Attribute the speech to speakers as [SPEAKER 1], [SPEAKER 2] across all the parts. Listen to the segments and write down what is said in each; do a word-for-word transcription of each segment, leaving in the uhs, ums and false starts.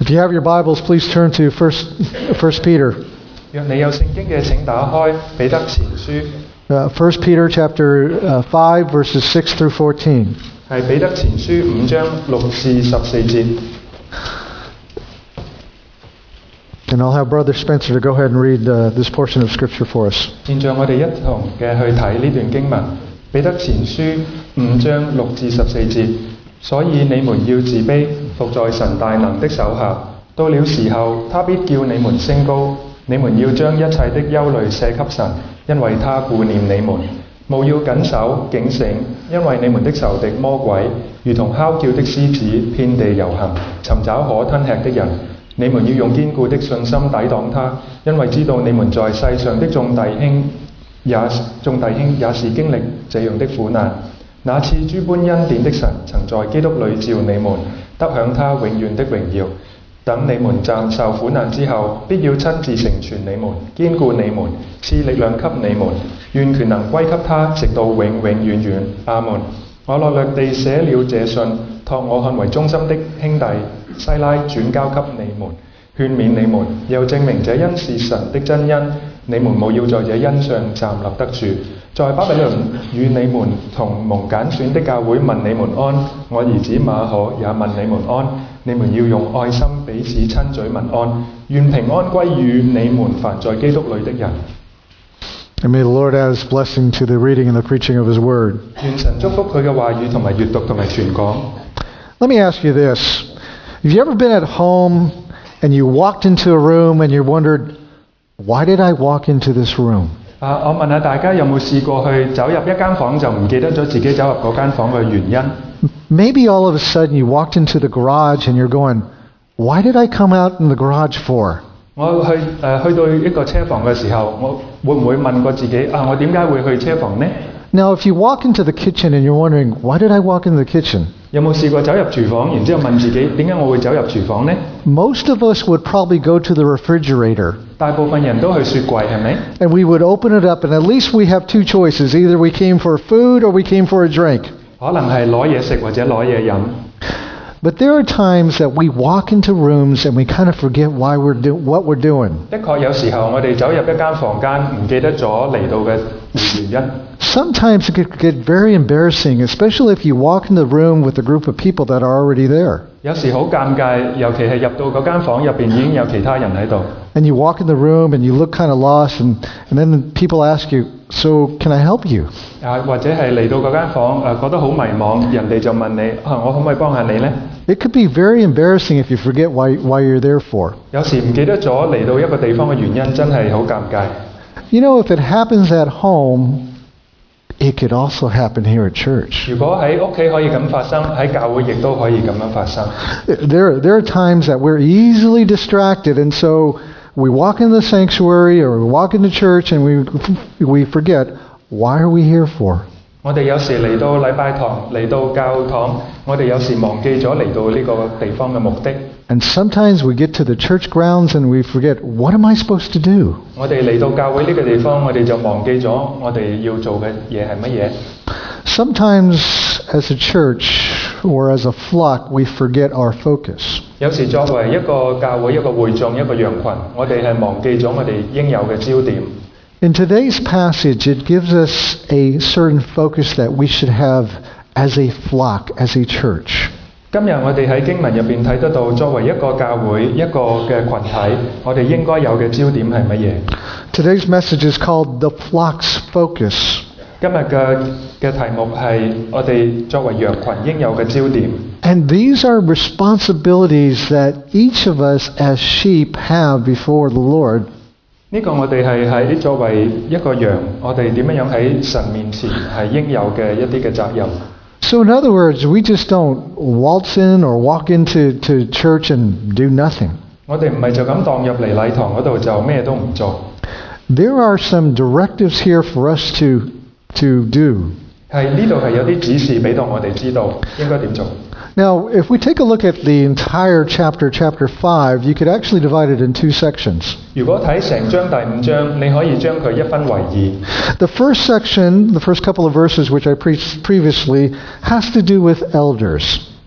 [SPEAKER 1] If you have your Bibles, please turn to First First Peter.
[SPEAKER 2] 若你有聖經嘅，請打開彼得前書。
[SPEAKER 1] Uh, First Peter chapter uh, five, verses six through fourteen.
[SPEAKER 2] 係彼得前書五章六至十四節。
[SPEAKER 1] And I'll have Brother Spencer to go ahead and read uh, this portion of Scripture for us.
[SPEAKER 2] 現在我哋一同嘅去睇呢段經文，彼得前書五章六至十四節。所以你們要自卑，伏在神大能的手下。到了時候，他必叫你們升高。你們要將一切的憂慮卸給神，因為他顧念你們。務要謹守警醒，因為你們的仇敵魔鬼如同哮叫的獅子，遍地遊行，尋找可吞吃的人。你們要用堅固的信心抵擋他，因為知道你們在世上的眾弟兄也眾弟兄也是經歷這樣的苦難。那賜諸般恩典的神，曾在基督裏召你們，得享他永遠的榮耀。等你們暫受苦難之後，必要親自成全你們，堅固你們，賜力量給你們。願權能歸給他，直到永永遠遠。阿門。我略略地寫了這信，託我看為忠心的兄弟西拉轉交給你們，勸勉你們，又證明這恩是神的真恩。你們務要在這恩上站立得住。在巴比倫與你們同蒙揀選的教會問你們安，我兒子馬可也問你們安。你們要用愛心彼此親嘴問安，願平安歸於你們凡在基督裏的人。
[SPEAKER 1] And may the Lord add His blessing to the reading and the preaching of His Word.
[SPEAKER 2] 願神祝福佢嘅話語同埋閱讀同埋傳講。
[SPEAKER 1] Let me ask you this. Have you ever been at home and you walked into a room and you wondered, why did I walk into this room?
[SPEAKER 2] 啊，我問下大家有冇試過去走入一間房就唔記得咗自己走入嗰間房嘅原因？
[SPEAKER 1] Maybe all of a sudden you walked into the garage and you're going, why did I come out in the garage for?
[SPEAKER 2] 我去誒、呃、去到一個車房嘅時候，我會唔會問過自己啊？我點解會去車房呢？
[SPEAKER 1] Now, if you walk into the kitchen and you're wondering, why did I walk into the kitchen?
[SPEAKER 2] 有冇試過走入廚房，然之後問自己點解我會走入廚房呢？
[SPEAKER 1] Most of us would probably go to the refrigerator.
[SPEAKER 2] 大部分人都去雪櫃，係咪？
[SPEAKER 1] And we would open it up and at least we have two choices. Either we came for food or we came for a drink.
[SPEAKER 2] 可能係攞嘢食或者攞嘢飲。
[SPEAKER 1] But there are times that we walk into rooms and we kind of forget why we're do- what we're doing.
[SPEAKER 2] 的確有時候我哋走入一間房間，唔記得咗嚟到嘅原因。
[SPEAKER 1] Sometimes it could get very embarrassing, especially if you walk in the room with a group of people that are already there.
[SPEAKER 2] 有時好尷尬，尤其係入到嗰間房入邊已經有其他人喺度。
[SPEAKER 1] And you walk in the room and you look kind of lost and, and then people ask you, so can I help you?
[SPEAKER 2] 啊，或者係嚟到嗰間房誒、呃、覺得好迷茫，人哋就問你啊，我可唔可以幫下你呢？
[SPEAKER 1] It could be very embarrassing if you forget why, why you're there for.
[SPEAKER 2] 有時唔記得咗嚟到一個地方嘅原因，真係好尷尬。
[SPEAKER 1] You know, if it happens at home, it could also happen here at church.
[SPEAKER 2] 如果喺屋企可以咁發生，喺教會亦都可以咁樣發生。
[SPEAKER 1] There, there are times that we're easily distracted, and so we walk in the sanctuary or we walk into church and we, we forget, why are we here for?
[SPEAKER 2] 我哋有時嚟到禮拜堂，嚟到教堂，我哋有時忘記咗嚟到呢個地方嘅目的。
[SPEAKER 1] And sometimes we get to the church grounds and we forget, what am I supposed to do?
[SPEAKER 2] 我哋嚟到教會呢個地方，我哋就忘記咗我哋要做嘅嘢係乜嘢。
[SPEAKER 1] Sometimes as a church or as a flock, we forget our focus.
[SPEAKER 2] 有時作為一個教會、一個會眾、一個羊群，我哋係忘記咗我哋應有嘅焦點。
[SPEAKER 1] In today's passage, it gives us a certain focus that we should have as a flock, as a church.
[SPEAKER 2] 今日我哋喺經文入邊睇得到，作為一個教會、一個嘅群體，我哋應該有嘅焦點係乜嘢？
[SPEAKER 1] Today's message is called The Flock's Focus.
[SPEAKER 2] 今日嘅嘅題目係我哋作為羊群應有嘅焦點。
[SPEAKER 1] And these are responsibilities that each of us as sheep have before the Lord.
[SPEAKER 2] 呢個我哋係喺作為一個羊，我哋點樣樣喺神面前係應有嘅一啲嘅責任。
[SPEAKER 1] So in other words, we just don't waltz in or walk into to church and do nothing.
[SPEAKER 2] 我哋唔係就咁當入嚟禮堂嗰度就咩都唔做。
[SPEAKER 1] There are some directives here for us to to do.
[SPEAKER 2] 係呢度係有啲指示俾到我哋知道應該點做。
[SPEAKER 1] Now, if we take a look at the entire chapter, chapter five, you could actually divide it in two sections.
[SPEAKER 2] 如果睇成章第五章，你可以將佢一分為二。
[SPEAKER 1] The first section, the first couple of verses which I preached previously, has to do with elders.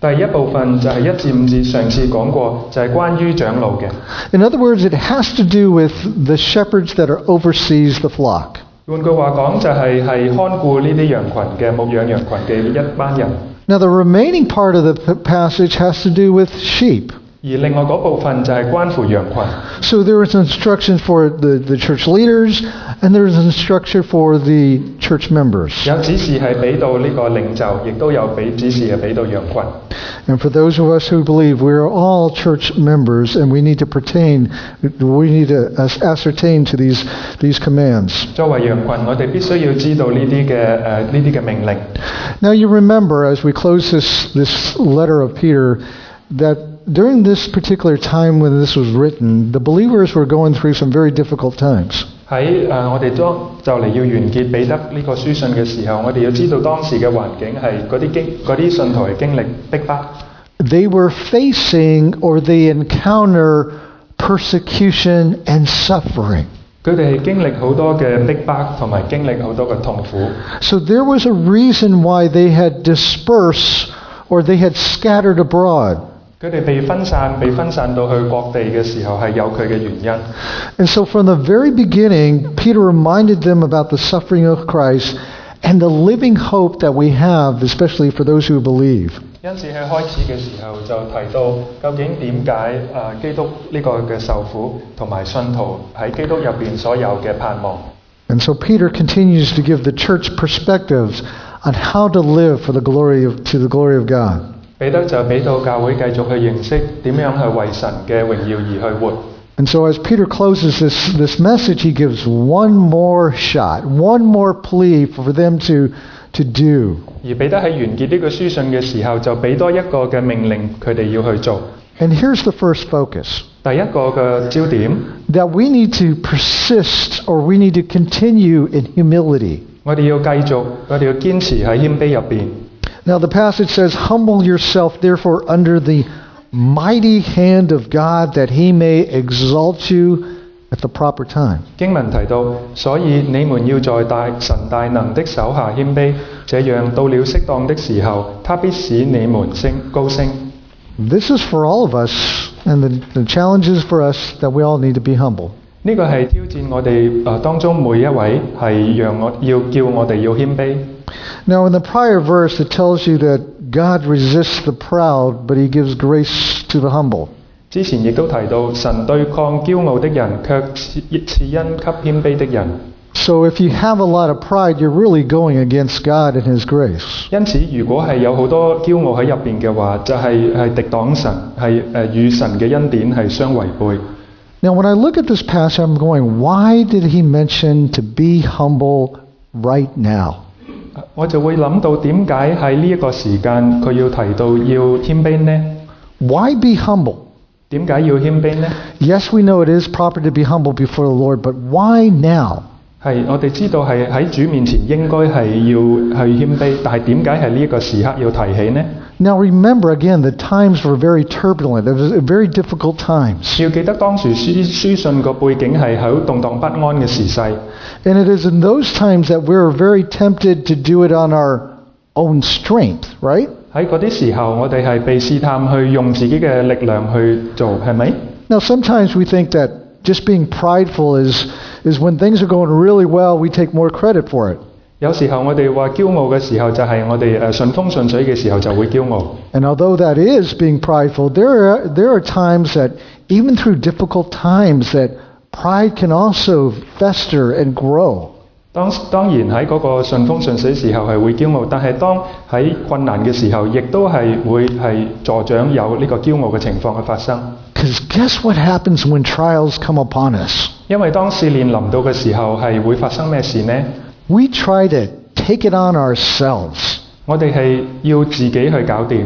[SPEAKER 2] 第一部分就係一至五節，上次講過，就係關於長老嘅。
[SPEAKER 1] In other words, it has to do with the shepherds that are oversees the flock.
[SPEAKER 2] 換句話講，就係係看顧呢啲羊群嘅牧養羊群嘅一班人。
[SPEAKER 1] Now, the remaining part of the p- passage has to do with sheep.
[SPEAKER 2] 而另外嗰部分就係關乎羊群。
[SPEAKER 1] So there is instruction for the, the church leaders, and there is instruction for the church members.
[SPEAKER 2] 有指示係俾到呢個領袖，亦都有俾指示係俾到羊群。
[SPEAKER 1] And for those of us who believe we are all church members and we need to pertain, we need to as- ascertain to these, these commands.
[SPEAKER 2] 作為羊群，我哋必須要知道呢啲嘅誒呢啲嘅命令。
[SPEAKER 1] Now you remember as we close this, this letter of Peter that during this particular time when this was written, the believers were going through some very difficult times.
[SPEAKER 2] 喺誒、呃、我哋當就嚟要完結彼得呢個書信嘅時候，我哋要知道當時嘅環境係嗰啲經嗰啲信徒係經歷逼迫。
[SPEAKER 1] They were facing or they encounter persecution and suffering.
[SPEAKER 2] 佢哋係經歷好多嘅逼迫，同埋經歷好多嘅痛苦。
[SPEAKER 1] So there was a reason why they had dispersed or they had scattered abroad.
[SPEAKER 2] 佢哋被分散，被分散到去各地嘅時候係有佢嘅原因。
[SPEAKER 1] And so from the very beginning, Peter reminded them about the suffering of Christ and the living hope that we have, especially for those who believe.
[SPEAKER 2] 因此喺開始嘅時候就提到，究竟點解誒基督呢個嘅受苦，同埋信徒喺基督入邊所有嘅盼望。
[SPEAKER 1] And so Peter continues to give the church perspectives on how to live for the glory of, to the glory of God.
[SPEAKER 2] 彼得就俾到教會繼續去認識點樣去為神嘅榮耀而去活。
[SPEAKER 1] And so as Peter closes this, this message, he gives one more shot, one more plea for them to, to do.
[SPEAKER 2] 而彼得喺完結呢個書信嘅時候，就俾多一個嘅命令佢哋要去做。
[SPEAKER 1] And here's the first focus.
[SPEAKER 2] 第一個嘅焦點，
[SPEAKER 1] That we need to persist or we need to continue in humility.
[SPEAKER 2] 我哋要繼續，我哋要堅持喺謙卑入邊。
[SPEAKER 1] Now the passage says, Humble yourself therefore under the mighty hand of God that he may exalt you at the proper time.
[SPEAKER 2] 經文提到，所以你們要在大神大能的手下謙卑，這樣到了適當的時候，他必使你們升高升。
[SPEAKER 1] This is for all of us, and the, the challenge is for us that we all need to be humble.
[SPEAKER 2] 呢個係挑戰我哋誒當中每一位，係讓我要叫我哋要謙卑。
[SPEAKER 1] Now in the prior verse it tells you that God resists the proud, but he gives grace to the humble.
[SPEAKER 2] 之前亦都提到，神對抗驕傲的人，卻賜賜恩給謙卑的人。
[SPEAKER 1] So if you have a lot of pride, you're really going against God and his grace.
[SPEAKER 2] 因此，如果係有好多驕傲喺入邊嘅話，就係、係敵擋神，係誒與神嘅恩典係相違背。
[SPEAKER 1] Now when I look at this passage, I'm going, why did he mention to be humble right now?
[SPEAKER 2] 我就會諗到點解喺呢一個時間佢要提到要謙卑呢？
[SPEAKER 1] Why be humble?
[SPEAKER 2] 點解要謙卑呢？
[SPEAKER 1] Yes, we know it is proper to be humble before the Lord, but why now?
[SPEAKER 2] 係我哋知道係喺主面前應該係要去謙卑，但係點解係呢一個時刻要提起呢？
[SPEAKER 1] Now remember again, the times were very turbulent. It was very difficult times.
[SPEAKER 2] 要記得當時書書信個背景係好動盪不安嘅時勢。
[SPEAKER 1] And it is in those times that we're very tempted to do it on our own strength, right?
[SPEAKER 2] 喺嗰啲時候，我哋係被試探去用自己嘅力量去做，係咪？
[SPEAKER 1] Now sometimes we think that just being prideful is, is when things are going really well, we take more credit for it.
[SPEAKER 2] 有時候我哋話驕傲嘅時候，就係我哋誒順風順水嘅時候就會驕傲。
[SPEAKER 1] And although that is being prideful, there are, there are times that even through difficult times that pride can also fester and grow.
[SPEAKER 2] 當當然喺嗰個順風順水時候係會驕傲，但係當喺困難嘅時候，亦都係會係助長有呢個驕傲嘅情況嘅發生。
[SPEAKER 1] Because guess what happens when trials come upon us?
[SPEAKER 2] 因為當試煉臨到嘅時候，係會發生咩事呢？
[SPEAKER 1] We try to take it on ourselves.
[SPEAKER 2] 我哋係要自己去搞掂。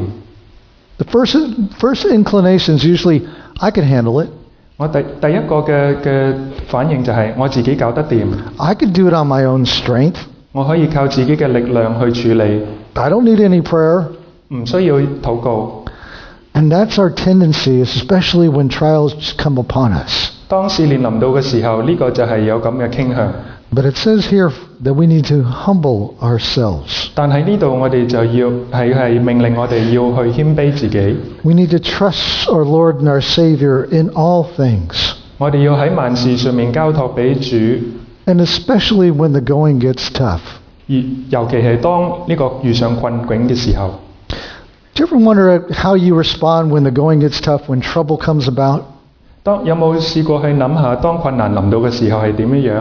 [SPEAKER 1] The first, first inclination is usually, I can handle it.
[SPEAKER 2] 我第第一個嘅嘅反應就係我自己搞得掂，
[SPEAKER 1] I can do it on my own strength.
[SPEAKER 2] 我可以靠自己嘅力量去處理，
[SPEAKER 1] I don't need any prayer.
[SPEAKER 2] 唔需要禱告。
[SPEAKER 1] And that's our tendency, especially when trials come upon us.
[SPEAKER 2] 當試煉臨到嘅時候，呢、個就係有咁嘅傾向。
[SPEAKER 1] But it says here that we need to humble ourselves.
[SPEAKER 2] 但喺呢度我哋就要係係命令我哋要去謙卑自己，
[SPEAKER 1] We need to trust our Lord and our Savior in all things,
[SPEAKER 2] 我哋要喺萬事上面交託俾主，
[SPEAKER 1] and especially when the going gets tough.
[SPEAKER 2] 而尤其係當呢個遇上困境嘅時候。
[SPEAKER 1] Do you ever wonder how you respond when the going gets tough, when trouble comes about?
[SPEAKER 2] 當有冇試過去諗下，當困難臨到嘅時候係點樣樣？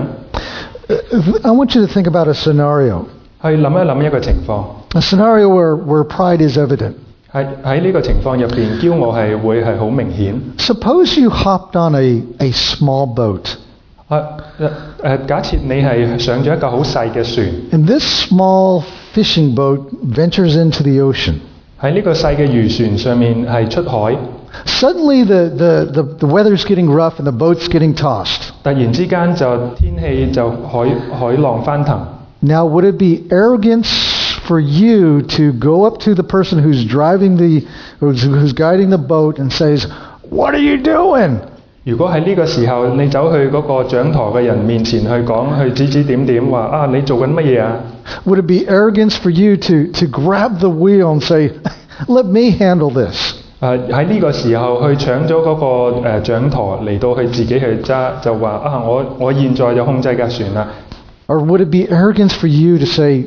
[SPEAKER 1] I want you to think about a scenario.
[SPEAKER 2] 去諗一諗一個情況，
[SPEAKER 1] A scenario where, where pride is evident.
[SPEAKER 2] 喺喺呢個情況入邊，驕傲係會係好明顯。
[SPEAKER 1] Suppose you hopped on a, a small boat,
[SPEAKER 2] 啊誒誒，假設你係上咗一個好細嘅船，
[SPEAKER 1] and this small fishing boat ventures into the ocean.
[SPEAKER 2] 喺呢個細嘅漁船上面係出海，
[SPEAKER 1] Suddenly the, the, the, the weather's getting rough and the boat's getting tossed.
[SPEAKER 2] 突然之間就天氣就海海浪翻騰。
[SPEAKER 1] Now, would it be arrogance for you to go up to the person who's driving the, who's, who's guiding the boat and says, "What are you doing?"
[SPEAKER 2] 如果喺呢個時候你走去嗰個掌舵嘅人面前去講，去指指點點話啊，你做緊乜嘢啊？
[SPEAKER 1] Would it be arrogance for you to, to grab the wheel and say, "Let me handle this"?
[SPEAKER 2] 誒喺呢個時候去搶咗嗰個誒掌舵嚟到去自己去揸，就話啊，我我現在就控制架船啦。
[SPEAKER 1] Or would it be arrogance for you to say,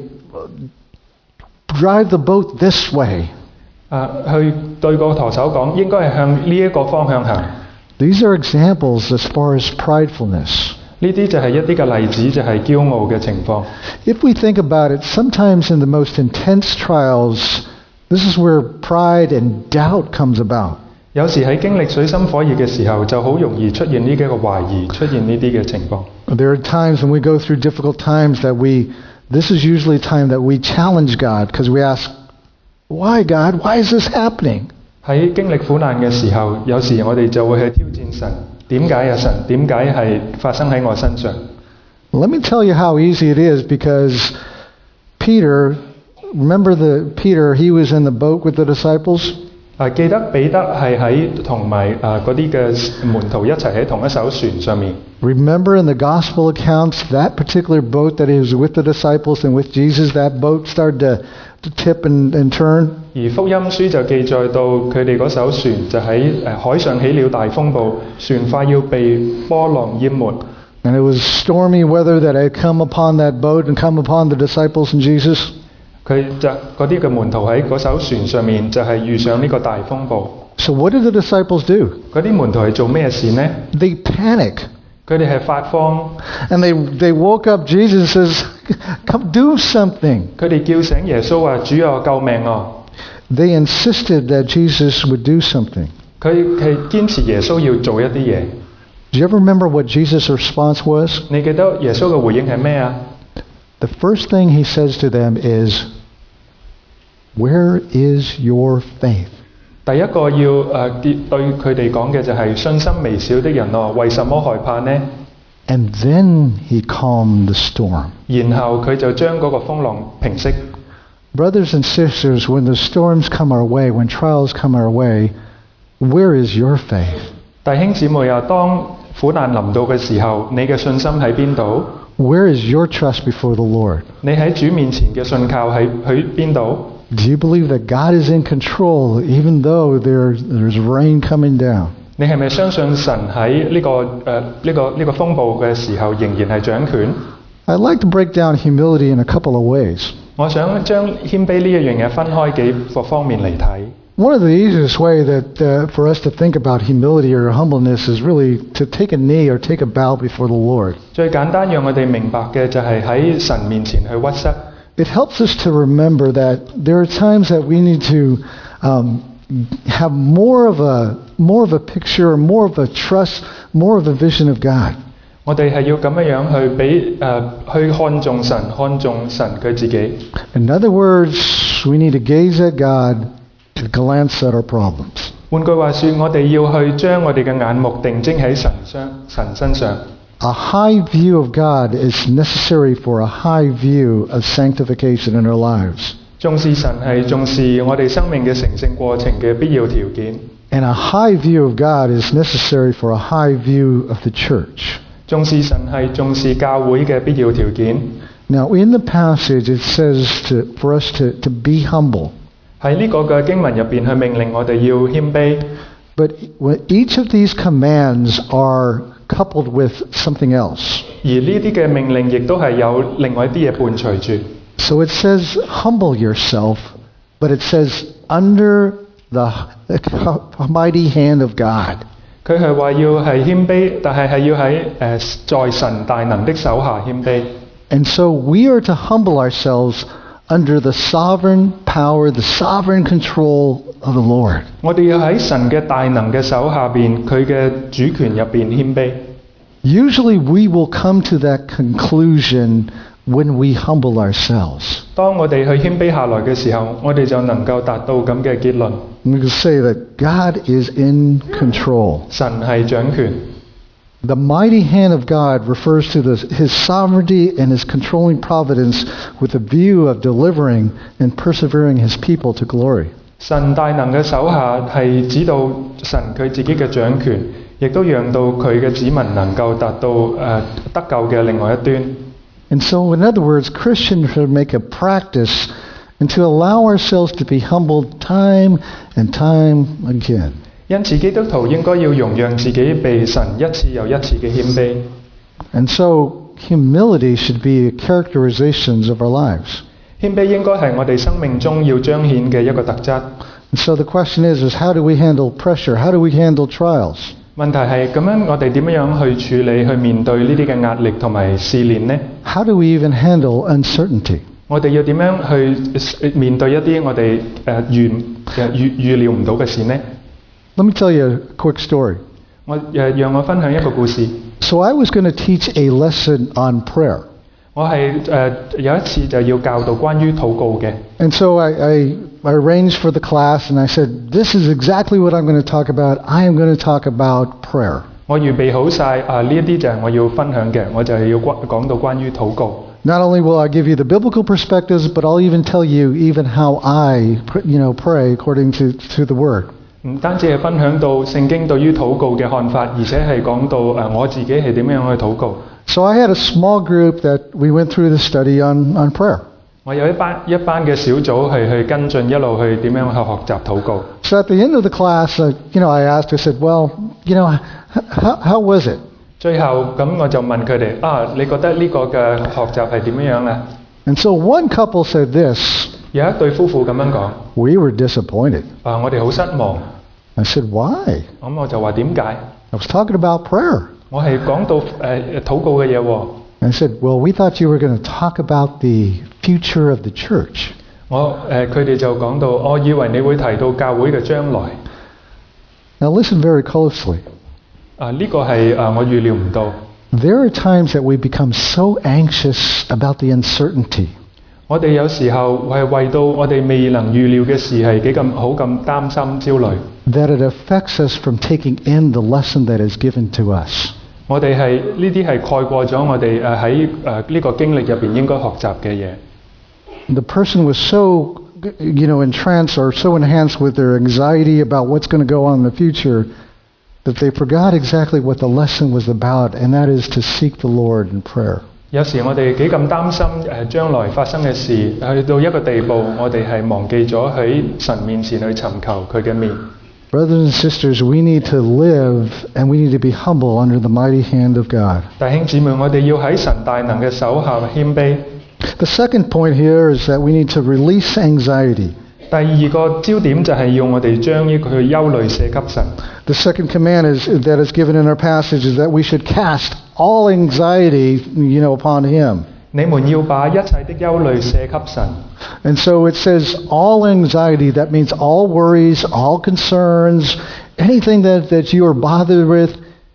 [SPEAKER 1] "Drive the boat this way"?
[SPEAKER 2] 啊，去對個舵手講，應該係向呢一個方向行。
[SPEAKER 1] These are examples as far as pridefulness.
[SPEAKER 2] 呢啲就係一啲嘅例子，就係驕傲嘅情況。
[SPEAKER 1] If we think about it, sometimes in the most intense trials, this is where pride and doubt comes about.
[SPEAKER 2] 有時喺經歷水深火熱嘅時候，就好容易出現呢幾個懷疑，出現呢啲嘅情況。
[SPEAKER 1] There are times when we go through difficult times that we, this is usually a time that we challenge God because we ask, "Why, God? Why is this happening?"
[SPEAKER 2] 喺經歷苦難嘅時候，有時我哋就會去挑戰神，點解啊神？點解係發生喺我身上？
[SPEAKER 1] Let me tell you how easy it is, because Peter, remember the Peter, he was in the boat with the disciples.
[SPEAKER 2] 啊，記得彼得係喺同埋啊嗰啲嘅門徒一齊喺同一艘船上面。
[SPEAKER 1] Remember in the gospel accounts, that particular boat that he was with the disciples and with Jesus, that boat started to, to tip and, and turn.
[SPEAKER 2] 而福音書就記載到佢哋嗰艘船就喺誒海上起了大風暴，船快要被波浪淹沒。
[SPEAKER 1] And it was stormy weather that had come upon that boat and come upon the disciples and Jesus.
[SPEAKER 2] 佢就嗰啲嘅門徒喺嗰艘船上面就係遇上呢個大風暴。
[SPEAKER 1] So what did the disciples do?
[SPEAKER 2] 嗰啲門徒係做咩事呢？
[SPEAKER 1] They panic.
[SPEAKER 2] 佢哋係發慌，
[SPEAKER 1] And they, they woke up Jesus and says, "Come do something."
[SPEAKER 2] 佢哋叫醒耶穌話：主啊，救命啊！
[SPEAKER 1] They insisted that Jesus would do something.
[SPEAKER 2] 佢係堅持耶穌要做一啲嘢。
[SPEAKER 1] Do you ever remember what Jesus' response was?
[SPEAKER 2] 你記得耶穌嘅回應係咩啊？
[SPEAKER 1] The first thing he says to them is, "Where is your faith?"
[SPEAKER 2] 第一個要誒、呃、對佢哋講嘅就係信心微小的人哦，為什麼害怕呢？
[SPEAKER 1] And then he calmed the storm.
[SPEAKER 2] 然後佢就將嗰個風浪平息。
[SPEAKER 1] Brothers and sisters, when the storms come our way, when trials come our way, where is your faith?
[SPEAKER 2] 弟兄姊妹啊，當苦難臨到嘅時候，你嘅信心喺邊度？
[SPEAKER 1] Where is your trust before the Lord?
[SPEAKER 2] 你喺主面前嘅信靠喺喺邊度？
[SPEAKER 1] Do you believe that God is in control even though there, there's rain coming down?
[SPEAKER 2] 你係咪相信神喺呢、個誒呢、個呢、個風暴嘅時候仍然係掌權？
[SPEAKER 1] I'd like to break down humility in a couple of ways.
[SPEAKER 2] 我想將謙卑呢一樣嘢分開幾個方面嚟睇。
[SPEAKER 1] One of the easiest way that uh, for us to think about humility or humbleness is really to take a knee or take a bow before the Lord.
[SPEAKER 2] 最簡單讓我哋明白嘅就係喺神面前去屈膝。
[SPEAKER 1] It helps us to remember that there are times that we need to um, have more of a more of a picture, more of a trust, more of a vision of God.
[SPEAKER 2] 我哋係要咁樣樣去俾誒、呃、去看重神，看重神佢自己。
[SPEAKER 1] In other words, we need to gaze at God to glance at our problems.
[SPEAKER 2] 換句話說，我哋要去將我哋嘅眼目定睛喺神上神身上。
[SPEAKER 1] A high view of God is necessary for a high view of sanctification in our lives.
[SPEAKER 2] 重視神係重視我哋生命嘅成聖過程嘅必要條件。
[SPEAKER 1] And a high view of God is necessary for a high view of the church.
[SPEAKER 2] 重視神係重視教會嘅必要條件。
[SPEAKER 1] Now, in the passage, it says to, for us to, to be humble.
[SPEAKER 2] 喺呢個嘅經文入邊，佢命令我哋要謙卑。
[SPEAKER 1] But when each of these commands are coupled with something else.
[SPEAKER 2] 而呢啲嘅命令亦都係有另外一啲嘢伴隨住。
[SPEAKER 1] So it says, humble yourself, but it says, under the mighty hand of God.
[SPEAKER 2] 佢係話要係謙卑，但係係要喺誒在神大能的手下謙卑。
[SPEAKER 1] And so we are to humble ourselves under the sovereign power, the sovereign control of the Lord.
[SPEAKER 2] 我哋要喺神嘅大能嘅手下邊，佢嘅主權入邊謙卑。
[SPEAKER 1] Usually we will come to that conclusion when we humble ourselves.
[SPEAKER 2] 當我哋去謙卑下來嘅時候，我哋就能夠達到咁嘅結論。
[SPEAKER 1] We can say that God is in control.
[SPEAKER 2] 神係掌權。
[SPEAKER 1] The mighty hand of God refers to the, His sovereignty and His controlling providence with a view of delivering and persevering His people to glory.
[SPEAKER 2] 神大能嘅手下係指到神佢自己嘅掌權，亦都讓到佢嘅子民能夠達到誒、呃、得救嘅另外一端。
[SPEAKER 1] And so, in other words, Christians should make a practice and to allow ourselves to be humbled time and time again.
[SPEAKER 2] 因此，基督徒應該要容讓自己被神一次又一次嘅謙卑。
[SPEAKER 1] And so, humility should be characterizations of our lives.
[SPEAKER 2] 謙卑應該係我哋生命中要彰顯嘅一個特質。
[SPEAKER 1] And so the question is, is how do we handle pressure? How do we handle trials?
[SPEAKER 2] 問題係咁樣，我哋點樣去處理、去面對呢啲嘅壓力同埋試煉呢？
[SPEAKER 1] How do we even handle uncertainty?
[SPEAKER 2] 我哋要點樣去面對一啲我哋誒預誒預預料唔到嘅事呢？
[SPEAKER 1] Let me tell you a quick story.
[SPEAKER 2] 我誒讓我分享一個故事。
[SPEAKER 1] So I was going to teach a lesson on prayer.
[SPEAKER 2] 我係誒、呃、有一次就要教導關於禱告嘅。
[SPEAKER 1] And so I, I, I arranged for the class and I said, this is exactly what I'm going to talk about. I am going to talk about prayer.
[SPEAKER 2] 我預備好晒啊呢一啲就係我要分享嘅，我就係要關講到關於禱告。
[SPEAKER 1] Not only will I give you the biblical perspectives, but I'll even tell you even how I, you know, pray according to, to the Word.
[SPEAKER 2] 唔單止係分享到聖經對於禱告嘅看法，而且係講到誒我自己係點樣去禱告。
[SPEAKER 1] So I had a small group that we went through the study on, on prayer.
[SPEAKER 2] 我有一班一班嘅小組係去跟進一路去點樣去學習禱告。
[SPEAKER 1] So at the end of the class, uh, you know, I asked, I said, well, you know, how, how was it?
[SPEAKER 2] 最後咁我就問佢哋啊，你覺得呢個嘅學習係點樣咧？
[SPEAKER 1] And so one couple said this,
[SPEAKER 2] 有一對夫婦咁樣講，
[SPEAKER 1] we were disappointed.
[SPEAKER 2] 啊，我哋好失望。
[SPEAKER 1] I said, why?
[SPEAKER 2] 咁我就話點解？
[SPEAKER 1] I was talking about prayer.
[SPEAKER 2] 我係講到誒禱告嘅嘢喎。
[SPEAKER 1] I said, well, we thought you were going to talk about the future of the church.
[SPEAKER 2] 我誒佢哋就講到，我以為你會提到教會嘅將來。
[SPEAKER 1] Now listen very closely.
[SPEAKER 2] 啊，呢個係啊我預料唔到。
[SPEAKER 1] There are times that we become so anxious about the uncertainty.
[SPEAKER 2] 我哋有時候係為到我哋未能預料嘅事係幾咁好咁擔心焦慮。
[SPEAKER 1] That it affects us from taking in the lesson that is given to us.
[SPEAKER 2] 我哋係呢啲係蓋過咗我哋誒喺誒呢個經歷入邊應該學習嘅嘢。
[SPEAKER 1] The person was so, you know, entranced or so enhanced with their anxiety about what's going to go on in the future that they forgot exactly what the lesson was about, and that is to seek the Lord in prayer.
[SPEAKER 2] 有時我哋幾咁擔心誒將來發生嘅事，去到一個地步，我哋係忘記咗喺神面前去尋求佢嘅面。
[SPEAKER 1] Brothers and sisters, we need to live and we need to be humble under the mighty hand of God.
[SPEAKER 2] 弟兄姊妹，我哋要喺神大能嘅手下謙卑。
[SPEAKER 1] The second point here is that we need to release anxiety.
[SPEAKER 2] 第二個焦點就係要我哋將呢個憂慮卸給神。
[SPEAKER 1] The second command is that is given in our passage is that we should cast all anxiety, you know, upon Him.
[SPEAKER 2] 你們要把一切的憂慮卸給神。
[SPEAKER 1] And so it says all anxiety, that means all worries, all concerns, anything that, that you are bothered with,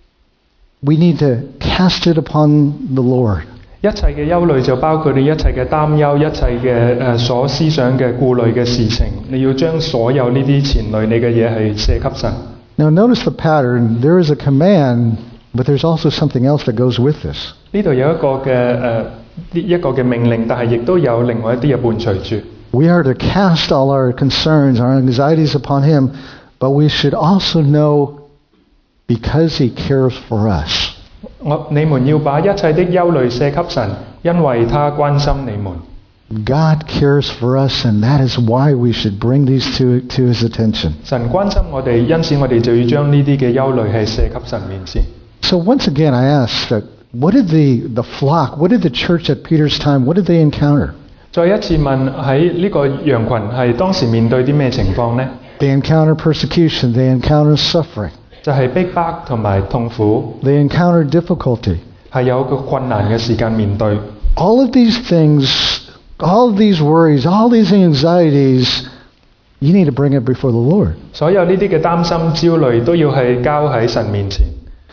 [SPEAKER 1] we need to cast it upon the Lord.
[SPEAKER 2] 一切嘅憂慮就包括你一切嘅擔憂，一切嘅誒所思想嘅顧慮嘅事情，你要將所有呢啲纏累你嘅嘢係卸給神。
[SPEAKER 1] Now notice the pattern. There is a command, but there's also something else that goes with this.
[SPEAKER 2] 呢度有一個嘅誒呢一個嘅命令，但係亦都有另外一啲嘢伴隨住。
[SPEAKER 1] We are to cast all our concerns, our anxieties upon Him, but we should also know because He cares for us.
[SPEAKER 2] 我你們要把一切的憂慮卸給神，因為他關心你們。
[SPEAKER 1] God cares for us, and that is why we should bring these to, to His attention.
[SPEAKER 2] 神關心我哋，因此我哋就要將呢啲嘅憂慮係卸給神面前。
[SPEAKER 1] So once again, I ask that what did the, the flock, what did the church at Peter's time, what did they encounter?
[SPEAKER 2] 再一次問喺呢個羊群係當時面對啲咩情況呢？
[SPEAKER 1] They encounter persecution, they encounter suffering,
[SPEAKER 2] 就係逼迫同埋痛苦，
[SPEAKER 1] they encounter difficulty.
[SPEAKER 2] 係有個困難嘅時間面對。
[SPEAKER 1] All of these things, all of these worries, all these anxieties, you need to bring it before the Lord.
[SPEAKER 2] 所有呢啲嘅擔心、焦慮都要係交喺神面前。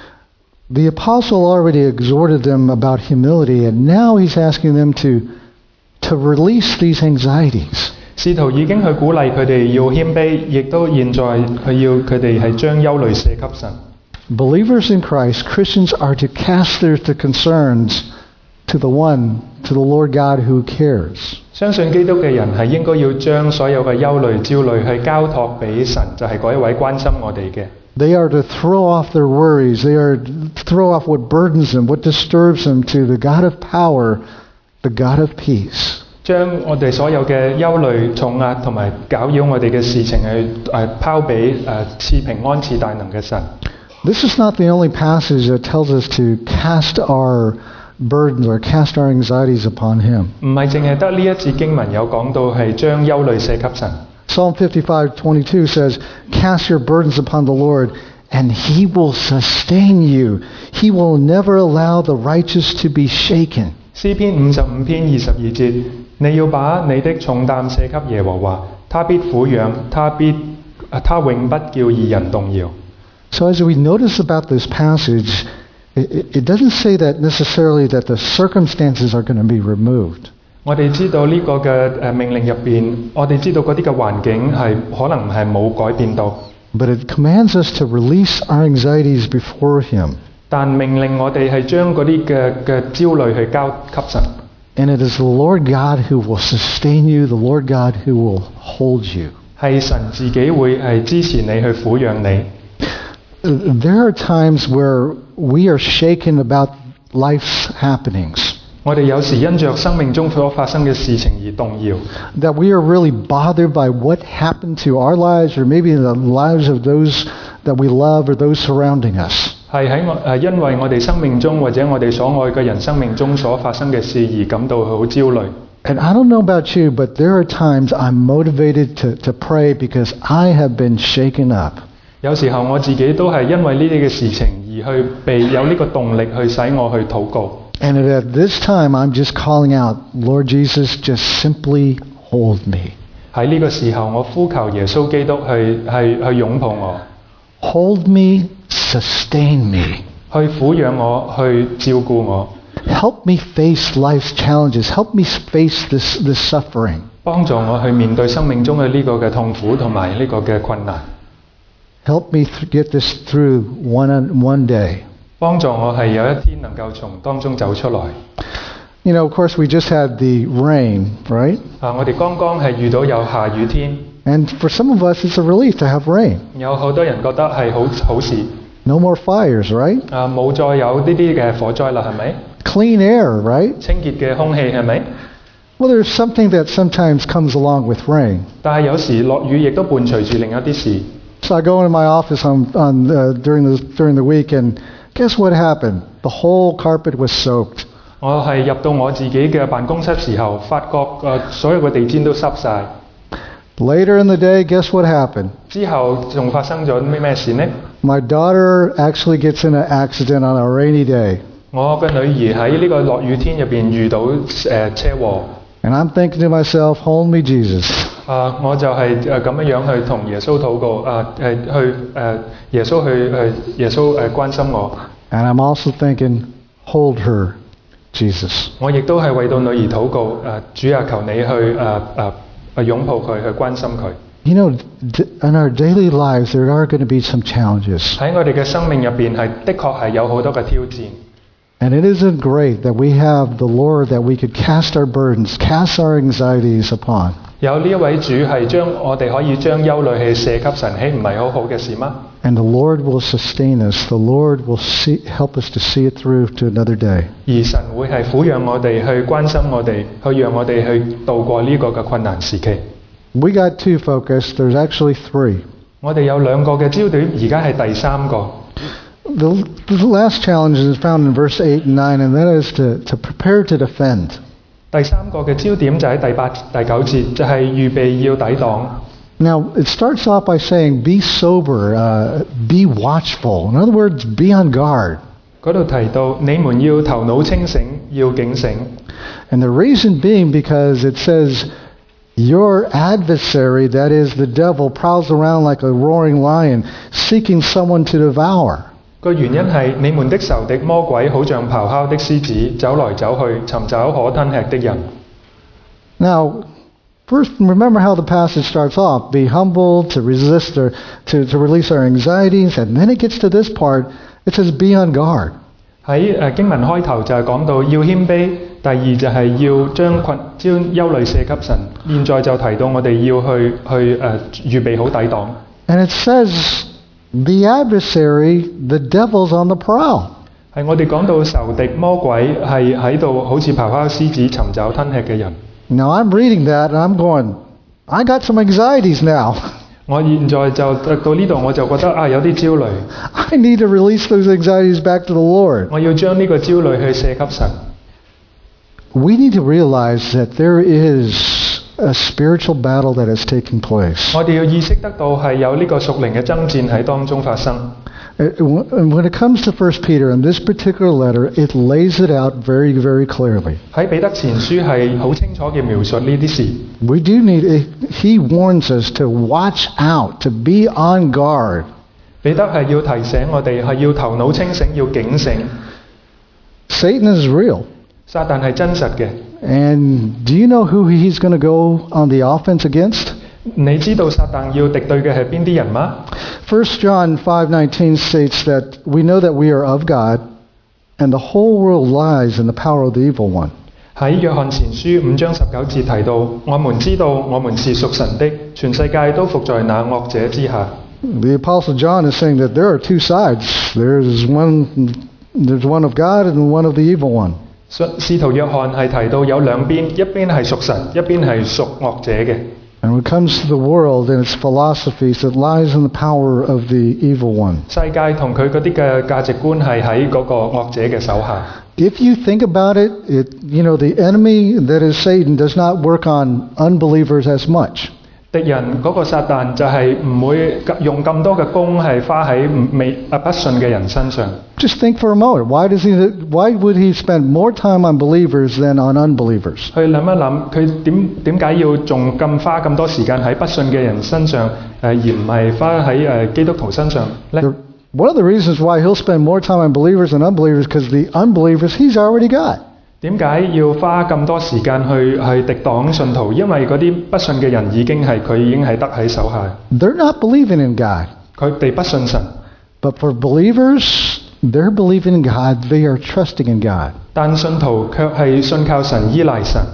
[SPEAKER 1] The apostle already exhorted them about humility, and now he's asking them to, to release these anxieties.
[SPEAKER 2] 使徒已經去鼓勵佢哋要謙卑，亦都現在佢要佢哋係將憂慮卸給神。
[SPEAKER 1] Believers in Christ, Christians are to cast their the concerns to the one, to the Lord God who cares.
[SPEAKER 2] 相信基督嘅人係應該要將所有嘅憂慮、焦慮去交託俾神，就係嗰一位關心我哋嘅。
[SPEAKER 1] They are to throw off their worries. They are to throw off what burdens them, what disturbs them to the God of power, the God of peace.
[SPEAKER 2] 將我哋所有嘅憂慮、重壓同埋攪擾我哋嘅事情去誒拋俾誒賜平安、賜大能嘅神。
[SPEAKER 1] This is not the only passage that tells us to cast our burdens or cast our anxieties upon Him.
[SPEAKER 2] 唔係淨係得呢一節經文有講到係將憂慮卸給神。
[SPEAKER 1] Psalm fifty-five twenty-two says, "Cast your burdens upon the Lord, and He will sustain you. He will never allow the righteous to be shaken."
[SPEAKER 2] 詩篇五十五篇二十二節，你要把你的重擔卸給耶和華，他必撫養，他必他永不叫義人動搖。
[SPEAKER 1] So as we notice about this passage, it, it doesn't say that necessarily that the circumstances are going to be removed.
[SPEAKER 2] 我哋知道呢個嘅誒命令入邊，我哋知道嗰啲嘅環境係可能係冇改變到，
[SPEAKER 1] But it commands us to release our anxieties before Him.
[SPEAKER 2] 但命令我哋係將嗰啲嘅嘅焦慮去交給神。
[SPEAKER 1] And it is the Lord God who will sustain you, the Lord God who will hold you.
[SPEAKER 2] 係神自己會係支持你去撫養你。
[SPEAKER 1] There are times where we are shaken about life's happenings,
[SPEAKER 2] 我哋有時因着生命中所發生嘅事情而動搖，
[SPEAKER 1] that we are really bothered by what happened to our lives or maybe the lives of those that we love or those surrounding us.
[SPEAKER 2] 係喺我誒因為我哋生命中或者我哋所愛嘅人生命中所發生嘅事而感到好焦慮。
[SPEAKER 1] And I don't know about you, but there are times I'm motivated to, to pray because I have been shaken up.
[SPEAKER 2] 有時候我自己都係因為呢啲嘅事情而去被有呢個動力去使我去禱告。
[SPEAKER 1] And at this time, I'm just calling out, Lord Jesus, just simply hold me.
[SPEAKER 2] 喺呢個時候，我呼求耶穌基督去去去擁抱我，
[SPEAKER 1] Hold me, sustain me.
[SPEAKER 2] 去撫養我，去照顧我，
[SPEAKER 1] Help me face life's challenges. Help me face this, this suffering.
[SPEAKER 2] 幫助我去面對生命中嘅呢個嘅痛苦同埋呢個嘅困難，
[SPEAKER 1] Help me th- get this through one, one day.
[SPEAKER 2] 幫助我係有一天能夠從當中走出來。
[SPEAKER 1] You know, of course, we just had the rain, right?
[SPEAKER 2] 啊，我哋剛剛係遇到有下雨天，
[SPEAKER 1] And for some of us, it's a relief to have rain.
[SPEAKER 2] 有好多人覺得係好好事。
[SPEAKER 1] No more fires, right?
[SPEAKER 2] 啊，冇再有呢啲嘅火災啦，係咪？
[SPEAKER 1] Clean air, right?
[SPEAKER 2] 清潔嘅空氣係咪？
[SPEAKER 1] Well, there's something that sometimes comes along with rain.
[SPEAKER 2] 但係有時落雨亦都伴隨住另一啲事。
[SPEAKER 1] So I go into my office on, on uh, during the during the week, and guess what happened? The whole carpet was soaked.
[SPEAKER 2] 我係入到我自己嘅辦公室時候，發覺誒所有嘅地氈都濕晒。
[SPEAKER 1] Later in the day, guess what happened?
[SPEAKER 2] 之後仲發生咗咩咩事呢？
[SPEAKER 1] My daughter actually gets in an accident on a rainy day.
[SPEAKER 2] 我嘅女兒喺呢個落雨天入邊遇到誒、呃、車禍。
[SPEAKER 1] And I'm thinking to myself, hold me, Jesus.
[SPEAKER 2] 啊！我就係誒咁樣樣去同耶穌禱告，啊誒去誒、呃、耶穌去誒耶穌誒關心我。
[SPEAKER 1] And I'm also thinking, hold her, Jesus.
[SPEAKER 2] 我亦都係為到女兒禱告，誒主啊，求你去誒誒誒擁抱佢，去關心佢。
[SPEAKER 1] You know, d- in our daily lives, there are going to be some challenges.
[SPEAKER 2] 喺我哋嘅生命入邊係的確係有好多嘅挑戰。
[SPEAKER 1] And it isn't great that we have the Lord that we could cast our burdens, cast our anxieties upon.
[SPEAKER 2] 有呢一位主係將我哋可以將憂慮去卸給神，豈唔係好好嘅事嗎？
[SPEAKER 1] And the Lord will sustain us. The Lord will see, help us to see it through to another day.
[SPEAKER 2] 而神會係撫養我哋，去關心我哋，去讓我哋去度過呢個嘅困難時期。
[SPEAKER 1] We got two focus. There's actually three.
[SPEAKER 2] 我哋有兩個嘅焦點，而家係第三個。
[SPEAKER 1] The, the last challenge is found in verse eight and nine, and that is to, to prepare to defend.
[SPEAKER 2] 第三個嘅焦點就喺第八、第九節，就係預備要抵擋。
[SPEAKER 1] Now, it starts off by saying, be sober, uh, be watchful. In other words, be on guard.
[SPEAKER 2] 嗰度提到你們要頭腦清醒，要警醒。
[SPEAKER 1] And the reason being because it says, your adversary, that is the devil, prowls around like a roaring lion, seeking someone to devour.
[SPEAKER 2] 個原因係你們的仇敵魔鬼好像咆哮的獅子，走來走去，尋找可吞吃的人。
[SPEAKER 1] Now, first, remember how the passage starts off. Be humble, to resist or to, to release our anxieties. And then it gets to this part. It says, be on guard.
[SPEAKER 2] 喺誒經文開頭就係講到要謙卑，第二就係要將困將憂慮卸給神。現在就提到我哋要去去誒、呃、預備好抵擋。
[SPEAKER 1] And it says, the adversary, the devil's on the prowl.
[SPEAKER 2] 係我哋講到仇敵魔鬼係喺度好似咆哮獅子尋找吞吃嘅人。
[SPEAKER 1] Now I'm reading that and I'm going, I got some anxieties now.
[SPEAKER 2] 我現在就到呢度我就覺得啊有啲焦慮。
[SPEAKER 1] I need to release those anxieties back to the Lord.
[SPEAKER 2] 我要將呢個焦慮去卸給神。
[SPEAKER 1] We need to realize that there is a spiritual battle that is taking place.
[SPEAKER 2] 我哋要意識得到係有呢個屬靈嘅爭戰喺當中發生。
[SPEAKER 1] And when it comes to First Peter, in this particular letter, it lays it out very, very clearly.
[SPEAKER 2] 喺彼得前書係好清楚嘅描述呢啲事。
[SPEAKER 1] We do need, a, he warns us to watch out, to be on guard.
[SPEAKER 2] 彼得係要提醒我哋係要頭腦清醒，要警醒。
[SPEAKER 1] Satan is real.
[SPEAKER 2] 撒旦係真實嘅。
[SPEAKER 1] And do you know who he's going to go on the offense against?
[SPEAKER 2] 你知道撒旦要敵對嘅係邊啲人嗎？
[SPEAKER 1] First John five nineteen states that we know that we are of God, and the whole world lies in the power of the evil one.
[SPEAKER 2] 喺約翰前書五章十九節提到，我們知道我們是屬神的，全世界都伏在那惡者之下。
[SPEAKER 1] The Apostle John is saying that there are two sides. There's one, there's one of God and one of the evil one.
[SPEAKER 2] 使徒約翰係提到有兩邊，一邊係屬神，一邊係屬惡者嘅。
[SPEAKER 1] And when it comes to the world and its philosophies, it lies in the power of the evil one.
[SPEAKER 2] 世界同佢嗰啲嘅價值觀係喺嗰個惡者嘅手下。
[SPEAKER 1] If you think about it, it, you know, the enemy that is Satan does not work on unbelievers as much.
[SPEAKER 2] 敵人嗰個撒旦就係唔會用咁多嘅功係花喺未啊不信嘅人身上。
[SPEAKER 1] Just think for a moment. Why does he? Why would he spend more time on believers than on unbelievers?
[SPEAKER 2] 去諗一諗，佢點點解要仲咁花咁多時間喺不信嘅人身上，誒而唔係花喺誒基督徒身上咧
[SPEAKER 1] The- One of the reasons why he'll spend more time on believers than unbelievers because the unbelievers he's already got.
[SPEAKER 2] 點解要花咁多時間去去敵擋信徒？因為嗰啲不信嘅人已經係佢已經係得喺手下，
[SPEAKER 1] They're not believing in God.
[SPEAKER 2] 佢哋不信神。
[SPEAKER 1] But for believers, they're believing in God. They are trusting in God.
[SPEAKER 2] 但信徒卻係信靠神、依賴神。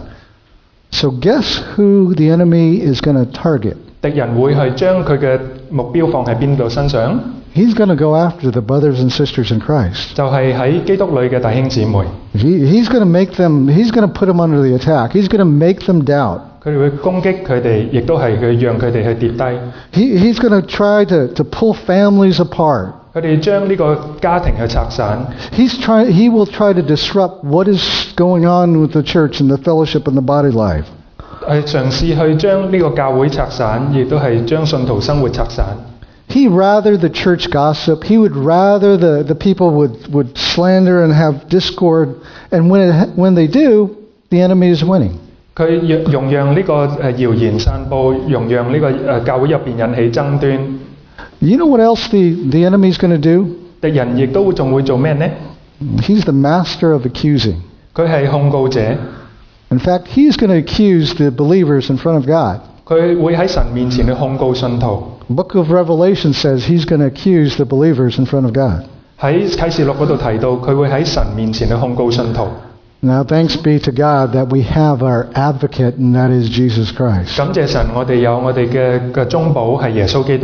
[SPEAKER 1] So guess who the enemy is going to target?
[SPEAKER 2] 敵人會係將佢嘅目標放喺邊度身上？
[SPEAKER 1] He's going to go after the brothers and sisters in Christ.
[SPEAKER 2] 就係喺基督裏嘅弟兄姊妹。
[SPEAKER 1] He, he's going to make them, he's going to put them under the attack. He's going to make them doubt.
[SPEAKER 2] 佢哋會攻擊佢哋，亦都係佢讓佢哋去跌低。
[SPEAKER 1] He, he's going to try to, to pull families apart.
[SPEAKER 2] 佢哋將呢個家庭去拆散。
[SPEAKER 1] He's try, he will try to disrupt what is going on with the church and the fellowship and the body life.
[SPEAKER 2] 係嘗試去將呢個教會拆散，亦都係將信徒生活拆散。
[SPEAKER 1] He'd rather the church gossip. He would rather the, the people would, would slander and have discord. And when, it, when they do, the enemy is winning.
[SPEAKER 2] 佢容讓呢個誒謠言散佈，容讓呢個誒教會入邊引起爭端。
[SPEAKER 1] You know what else the, the enemy is going to do?
[SPEAKER 2] 敵人亦都仲會做咩呢？
[SPEAKER 1] He's the master of accusing.
[SPEAKER 2] 佢係控告者，
[SPEAKER 1] In fact, he's going to accuse the believers in front of God.
[SPEAKER 2] 佢會喺神面前去控告信徒。
[SPEAKER 1] The book of Revelation says he's going to accuse the believers in front of God.
[SPEAKER 2] 喺啟示錄嗰度提到，佢會喺神面前去控告信徒。
[SPEAKER 1] Now, thanks be to God that we have our advocate, and that is Jesus Christ.
[SPEAKER 2] 感謝神，我哋有我哋嘅嘅中保係耶穌基督。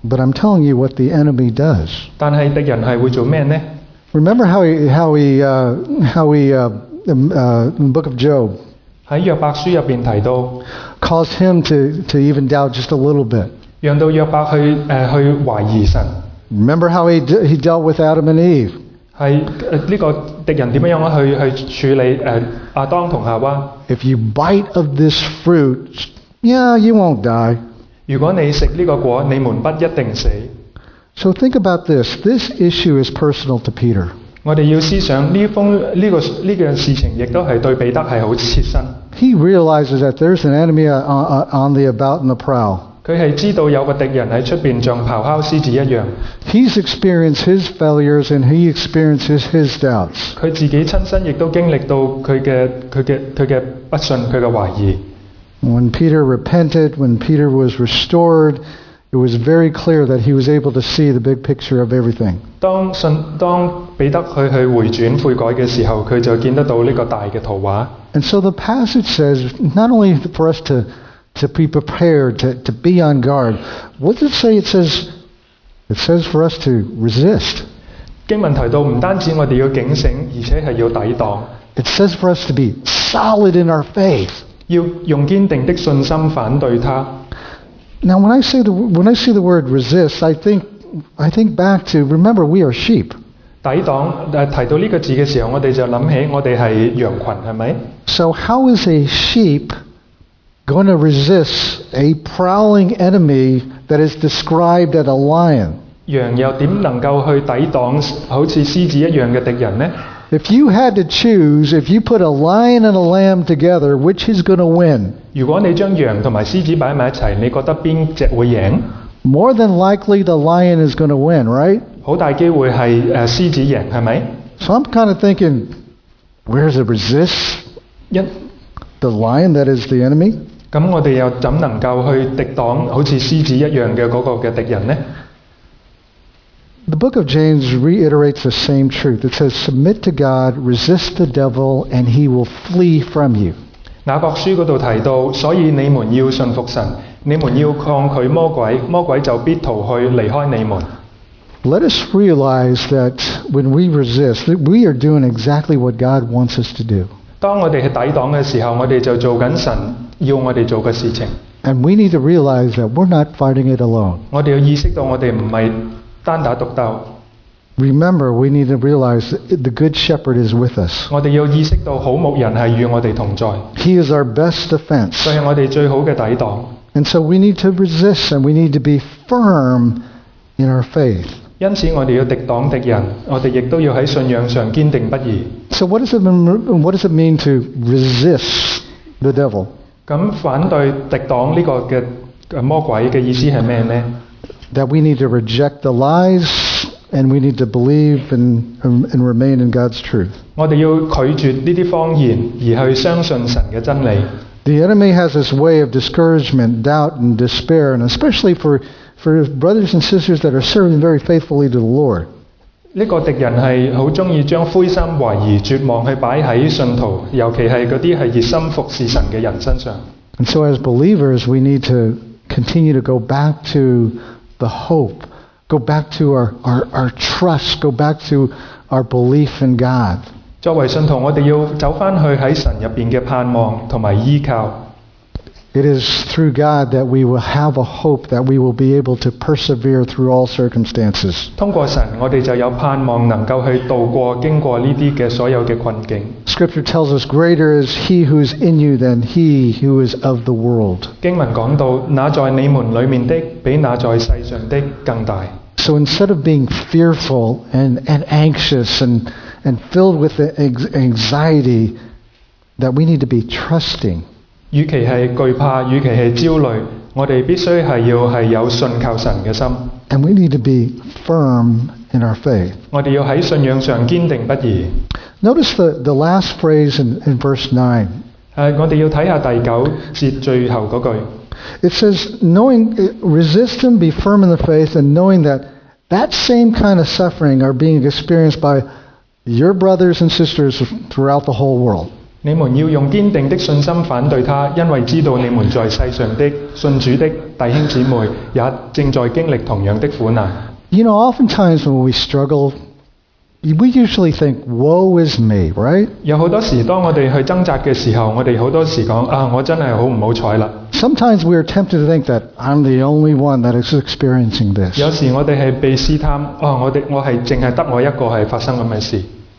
[SPEAKER 1] But I'm telling you what the enemy does.
[SPEAKER 2] 但係敵人係會做咩呢？
[SPEAKER 1] Remember how he, how he, uh, how he, uh, um, uh, in the book of Job,
[SPEAKER 2] 喺約伯書入邊提到，
[SPEAKER 1] caused him to, to even doubt just a little bit.
[SPEAKER 2] 讓到約伯去誒、呃、去懷疑神。
[SPEAKER 1] Remember how he, d- he dealt with Adam and Eve.
[SPEAKER 2] 係誒呢個敵人點樣樣去去處理誒亞當同夏娃？
[SPEAKER 1] If you bite of this fruit, yeah, you won't die.
[SPEAKER 2] 如果你食呢個果，你們不一定死。
[SPEAKER 1] So think about this. This issue is personal to Peter.
[SPEAKER 2] 我哋要思想呢封呢個呢件事情，亦都係對彼得係好切身。
[SPEAKER 1] He realizes that there's an enemy on, on, on the about and the prowl.
[SPEAKER 2] 佢係知道有個敵人喺出邊像咆哮獅子一樣。
[SPEAKER 1] He's experienced his failures and he experiences his doubts.
[SPEAKER 2] 佢自己親身亦都經歷到佢嘅佢嘅佢嘅不信，佢嘅懷疑。
[SPEAKER 1] When Peter repented, when Peter was restored, it was very clear that he was able to see the big picture of everything.
[SPEAKER 2] 當信當彼得佢去回轉悔改嘅時候，佢就見得到呢個大嘅圖畫。
[SPEAKER 1] And so the passage says not only for us to, to be prepared, to, to be on guard. What does it say? It says, it says for us to resist.
[SPEAKER 2] 經文提到唔單止我哋要警醒，而且係要抵擋，
[SPEAKER 1] It says for us to be solid in our faith.
[SPEAKER 2] 要用堅定的信心反對他。
[SPEAKER 1] Now, when I say the when I see the word resist, I think I think back to remember we are sheep.
[SPEAKER 2] 抵擋誒提到呢個字嘅時候，我哋就諗起我哋係羊群，係咪？
[SPEAKER 1] So how is a sheep going to resist a prowling enemy that is described as a lion?
[SPEAKER 2] 羊又點能夠去抵擋好似獅子一樣嘅敵人呢？
[SPEAKER 1] If you had to choose, if you put a lion and a lamb together, which is going to win?
[SPEAKER 2] 如果你將羊同埋獅子擺埋一齊，你覺得邊隻會贏？
[SPEAKER 1] More than likely, the lion is going to win, right?
[SPEAKER 2] 好大機會係誒獅子贏，係咪？
[SPEAKER 1] So I'm kind of thinking, where's the resist?
[SPEAKER 2] 一
[SPEAKER 1] The lion that is the enemy?
[SPEAKER 2] 咁我哋又怎能夠去敵擋好似獅子一樣嘅嗰個嘅敵人呢？
[SPEAKER 1] The book of James reiterates the same truth. It says, submit to God, resist the devil, and he will flee from you.
[SPEAKER 2] 雅各書嗰度提到，所以你們要信服神，你們要抗拒魔鬼，魔鬼就必逃去離開你們。
[SPEAKER 1] Let us realize that when we resist, that we are doing exactly what God wants us to do.
[SPEAKER 2] 當我哋係抵擋嘅時候，我哋就做緊神要我哋做嘅事情。
[SPEAKER 1] And we need to realize that we're not fighting it alone.
[SPEAKER 2] 我哋要意識到我哋唔係單打獨鬥。
[SPEAKER 1] Remember, we need to realize that the Good Shepherd is with us.
[SPEAKER 2] 我哋要意識到好牧人係與我哋同在，
[SPEAKER 1] He is our best defense.
[SPEAKER 2] 佢係我哋最好嘅抵擋。
[SPEAKER 1] And so we need to resist and we need to be firm in our faith.
[SPEAKER 2] 因此我哋要敵擋敵人，我哋亦都要喺信仰上堅定不移。
[SPEAKER 1] So what does it mean, what does it mean to resist the devil?
[SPEAKER 2] 咁反對敵擋呢個嘅誒魔鬼嘅意思係咩呢？
[SPEAKER 1] That we need to reject the lies and we need to believe and, and remain in God's truth.
[SPEAKER 2] 我哋要拒絕呢啲謊言，而去相信神嘅真理。
[SPEAKER 1] The enemy has this way of discouragement, doubt, and despair, and especially for, for brothers and sisters that are serving very faithfully to the Lord.
[SPEAKER 2] 呢個敵人係好中意將灰心、懷疑、絕望去擺喺信徒，尤其係嗰啲係熱心服侍神嘅人身上。
[SPEAKER 1] And so as believers, we need to continue to go back to the hope, go back to our, our, our trust, go back to our belief in God.
[SPEAKER 2] 作為信徒，我哋要走翻去喺神入邊嘅盼望同埋依靠。
[SPEAKER 1] It is through God that we will have a hope that we will be able to persevere through all circumstances.
[SPEAKER 2] 通過神，我哋就有盼望能夠去度過經過呢啲嘅所有嘅困境。
[SPEAKER 1] Scripture tells us, greater is he who is in you than he who is of the world.
[SPEAKER 2] 經文講到，那在你們裏面的，比那在世上的更大。
[SPEAKER 1] So instead of being fearful and, and anxious and, and filled with anxiety, that we need to be trusting.
[SPEAKER 2] 與其係懼怕，與其係焦慮，我哋必須係要係有信靠神嘅心。
[SPEAKER 1] And we need to be firm in our faith.
[SPEAKER 2] 我哋要喺信仰上堅定不移。
[SPEAKER 1] Notice the, the last phrase in, in verse nine.
[SPEAKER 2] 誒，我哋要睇下第九節最後嗰句。
[SPEAKER 1] It says, knowing, resist him, be firm in the faith, and knowing that that same kind of suffering are being experienced by your brothers and sisters throughout the whole world.
[SPEAKER 2] 你們要用堅定的信心反對他，因為知道你們在世上的信主的弟兄姊妹也正在經歷同樣的苦難。
[SPEAKER 1] You know, oftentimes when we struggle, we usually think, woe is me, right?
[SPEAKER 2] 有好多時當我哋去掙扎嘅時候，我哋好多時講啊，我真係好唔好彩啦。
[SPEAKER 1] Sometimes we are tempted to think that I'm the only one that is experiencing this.
[SPEAKER 2] 有時我哋係被試探，啊，我哋我係淨係得我一個係發生咁嘅事。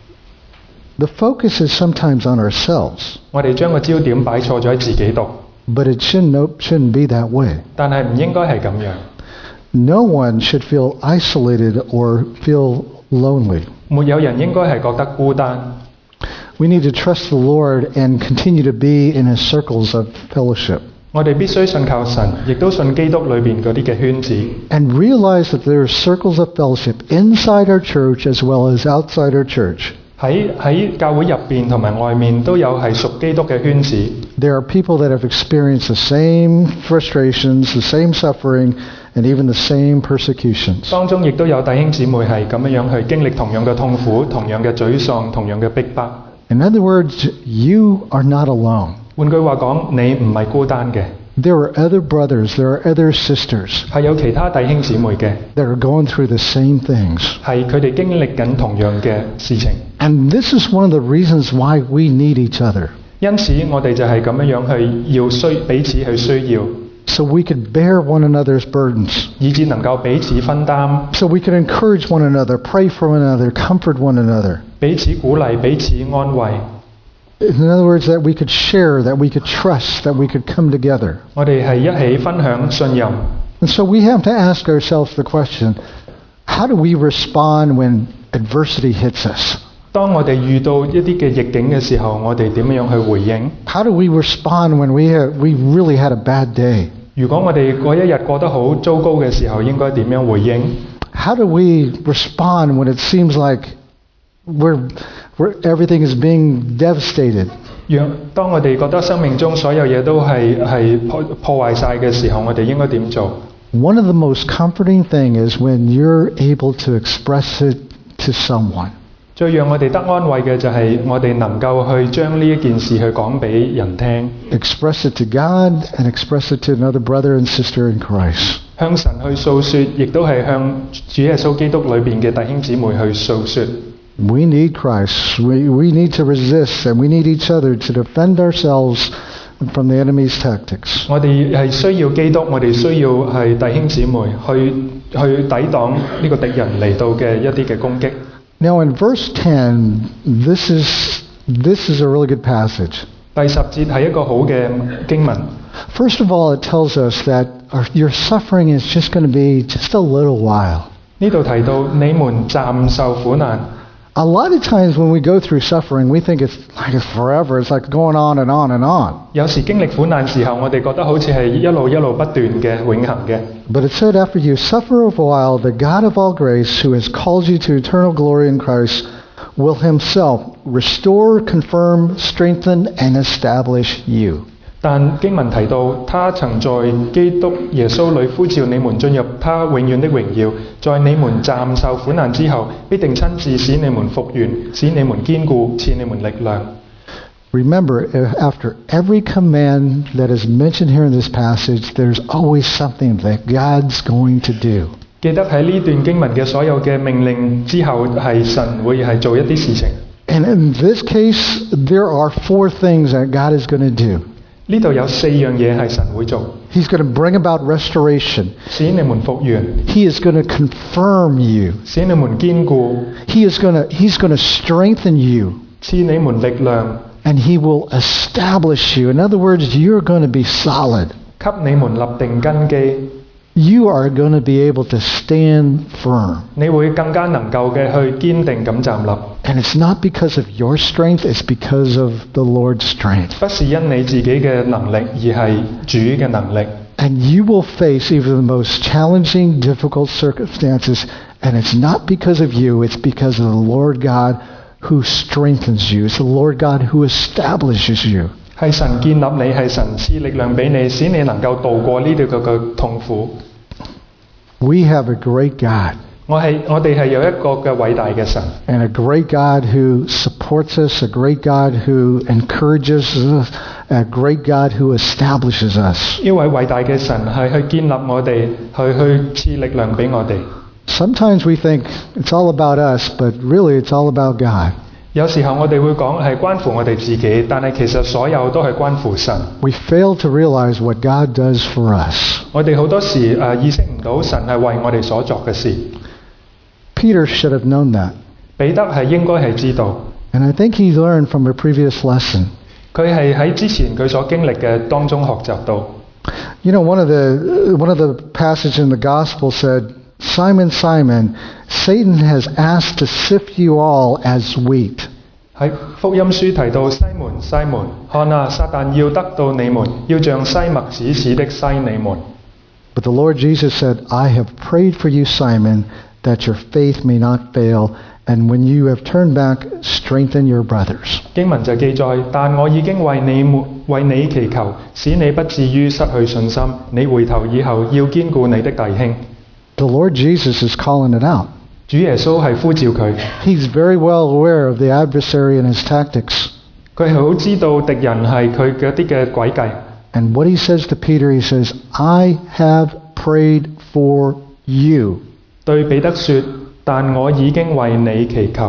[SPEAKER 1] The focus is sometimes on ourselves,
[SPEAKER 2] 我哋將個焦點擺錯咗喺自己度，
[SPEAKER 1] but it shouldn't, no, shouldn't be that way.
[SPEAKER 2] 但係唔應該係咁樣。
[SPEAKER 1] No one should feel isolated or feel lonely.
[SPEAKER 2] 沒有人應該係覺得孤單。
[SPEAKER 1] We need to trust the Lord and continue to be in His circles of fellowship.
[SPEAKER 2] 我哋必須信靠神，亦都信基督裏邊嗰啲嘅圈子。
[SPEAKER 1] And realize that there are circles of fellowship inside our church as well as outside our church.
[SPEAKER 2] 喺喺教會入邊同埋外面都有係屬基督嘅圈子。
[SPEAKER 1] There are people that have experienced the same frustrations, the same suffering, and even the same persecutions.
[SPEAKER 2] 當中亦都有弟兄姊妹係咁樣樣去經歷同樣嘅痛苦、同樣嘅沮喪、同樣嘅逼迫。
[SPEAKER 1] In other words, you are not alone.
[SPEAKER 2] 換句話講，你唔係孤單嘅。
[SPEAKER 1] There are other brothers, there are other sisters
[SPEAKER 2] 係有其他弟兄姊妹嘅，
[SPEAKER 1] that are going through the same things.
[SPEAKER 2] 係佢哋經歷緊同樣嘅事情。
[SPEAKER 1] And this is one of the reasons why we need each other.
[SPEAKER 2] 因此，我哋就係咁樣樣去要需彼此去需要，
[SPEAKER 1] So we could bear one another's burdens.
[SPEAKER 2] 以致能夠彼此分擔，
[SPEAKER 1] So we could encourage one another, pray for one another, comfort one another.
[SPEAKER 2] 彼此鼓勵，彼此安慰。
[SPEAKER 1] In other words, that we could share, that we could trust, that we could come together.
[SPEAKER 2] 我哋係一起分享信任。
[SPEAKER 1] And so we have to ask ourselves the question, how do we respond when adversity hits us?
[SPEAKER 2] 當我哋遇到一啲嘅逆境嘅時候，我哋點樣去回應？
[SPEAKER 1] How do we respond when we have, we really had a bad day?
[SPEAKER 2] 如果我哋嗰一日過得好糟糕嘅時候，應該點樣回應？
[SPEAKER 1] How do we respond when it seems like we're, we're, everything is being devastated?
[SPEAKER 2] 讓當我哋覺得生命中所有嘢都係係破破壞晒嘅時候，我哋應該點做？
[SPEAKER 1] One of the most comforting thing is when you're able to express it to someone.
[SPEAKER 2] 最讓我哋得安慰嘅就係我哋能夠去將呢一件事去講俾人聽，
[SPEAKER 1] Express it to God and express it to another brother and sister in Christ.
[SPEAKER 2] 向神去訴說，亦都係向主耶穌基督裏邊嘅弟兄姊妹去訴說。
[SPEAKER 1] We need Christ. We, we need to resist and we need each other to defend ourselves from the enemy's tactics.
[SPEAKER 2] 我哋係需要基督，我哋需要係弟兄姊妹去去抵擋呢個敵人嚟到嘅一啲嘅攻擊。
[SPEAKER 1] Now in verse ten, this is, this is a really good passage.
[SPEAKER 2] 第十節係一個好嘅經文。
[SPEAKER 1] First of all, it tells us that our, your suffering is just going to be just a little while.
[SPEAKER 2] 呢度提到你們暫受苦難。
[SPEAKER 1] A lot of times when we go through suffering, we think it's like it's forever. It's like going on and on and on.
[SPEAKER 2] 有時經歷苦難時候，我哋覺得好似係一路一路不斷嘅永恆嘅。
[SPEAKER 1] But it said, after you suffer a while, the God of all grace, who has called you to eternal glory in Christ, will himself restore, confirm, strengthen, and establish you.
[SPEAKER 2] 但經文提到，他曾在基督耶穌裏呼召你們進入他永遠的榮耀，在你們暫受苦難之後，必定親自使你們復原，使你們堅固，賜你們力量。
[SPEAKER 1] Remember, after every command that is mentioned here in this passage, there's always something that God's going to do.
[SPEAKER 2] 記得喺呢段經文嘅所有嘅命令之後，係神會係做一啲事情。
[SPEAKER 1] And in this case, there are four things that God is going to do.
[SPEAKER 2] 呢度有四樣嘢係神會做，
[SPEAKER 1] He's going to bring about restoration.
[SPEAKER 2] 使你們復原，
[SPEAKER 1] He is going to confirm you.
[SPEAKER 2] 使你們堅固，
[SPEAKER 1] He is going to, he's going to strengthen you.
[SPEAKER 2] 賜你們力量，
[SPEAKER 1] And he will establish you. In other words, you're going to be solid.
[SPEAKER 2] 給你們立定根基。
[SPEAKER 1] You are going to be able to stand firm.
[SPEAKER 2] 你會更加能夠嘅去堅定咁站立。
[SPEAKER 1] And it's not because of your strength, it's because of the Lord's strength.
[SPEAKER 2] 不是因你自己嘅能力，而係主嘅能力。
[SPEAKER 1] And you will face even the most challenging, difficult circumstances. And it's not because of you, it's because of the Lord God who strengthens you. It's the Lord God who establishes you.
[SPEAKER 2] 係神建立你，係神賜力量俾你，使你能夠度過呢啲嘅嘅痛苦。
[SPEAKER 1] We have a great God.
[SPEAKER 2] 我係我哋係有一個嘅偉大嘅神，
[SPEAKER 1] and a great God who supports us, a great God who encourages us, a great God who establishes us.
[SPEAKER 2] 呢位偉大嘅神係去建立我哋，去去賜力量俾我哋。
[SPEAKER 1] Sometimes we think it's all about us, but really it's all about God.
[SPEAKER 2] 有時候我哋會講係關乎我哋自己，但係其實所有都係關乎神。
[SPEAKER 1] We fail to realize what God does for us.
[SPEAKER 2] 我哋好多時誒、呃、意識唔到神係為我哋所作嘅事。
[SPEAKER 1] Peter should have known that.
[SPEAKER 2] 彼得係應該係知道，
[SPEAKER 1] And I think he learned from a previous lesson.
[SPEAKER 2] 佢係喺之前佢所經歷嘅當中學習到。
[SPEAKER 1] You know, one of the one of the passages in the gospel said, Simon, Simon, Satan has asked to sift you all as wheat.
[SPEAKER 2] 喺福音書提到西門西門，看啊，撒旦要得到你們，要像篩麥子似的篩你們。
[SPEAKER 1] But the Lord Jesus said, I have prayed for you, Simon, that your faith may not fail, and when you have turned back, strengthen your brothers.
[SPEAKER 2] 經文就記載，但我已經為你們為你祈求，使你不至於失去信心。你回頭以後要堅固你的弟兄。
[SPEAKER 1] The Lord Jesus is calling it out.
[SPEAKER 2] 主耶穌係呼召佢，
[SPEAKER 1] He's very well aware of the adversary and his tactics.
[SPEAKER 2] 佢係好知道敵人係佢嘅一啲嘅詭計。
[SPEAKER 1] And what he says to Peter, he says, I have prayed for you.
[SPEAKER 2] 對彼得說，但我已經為你祈求。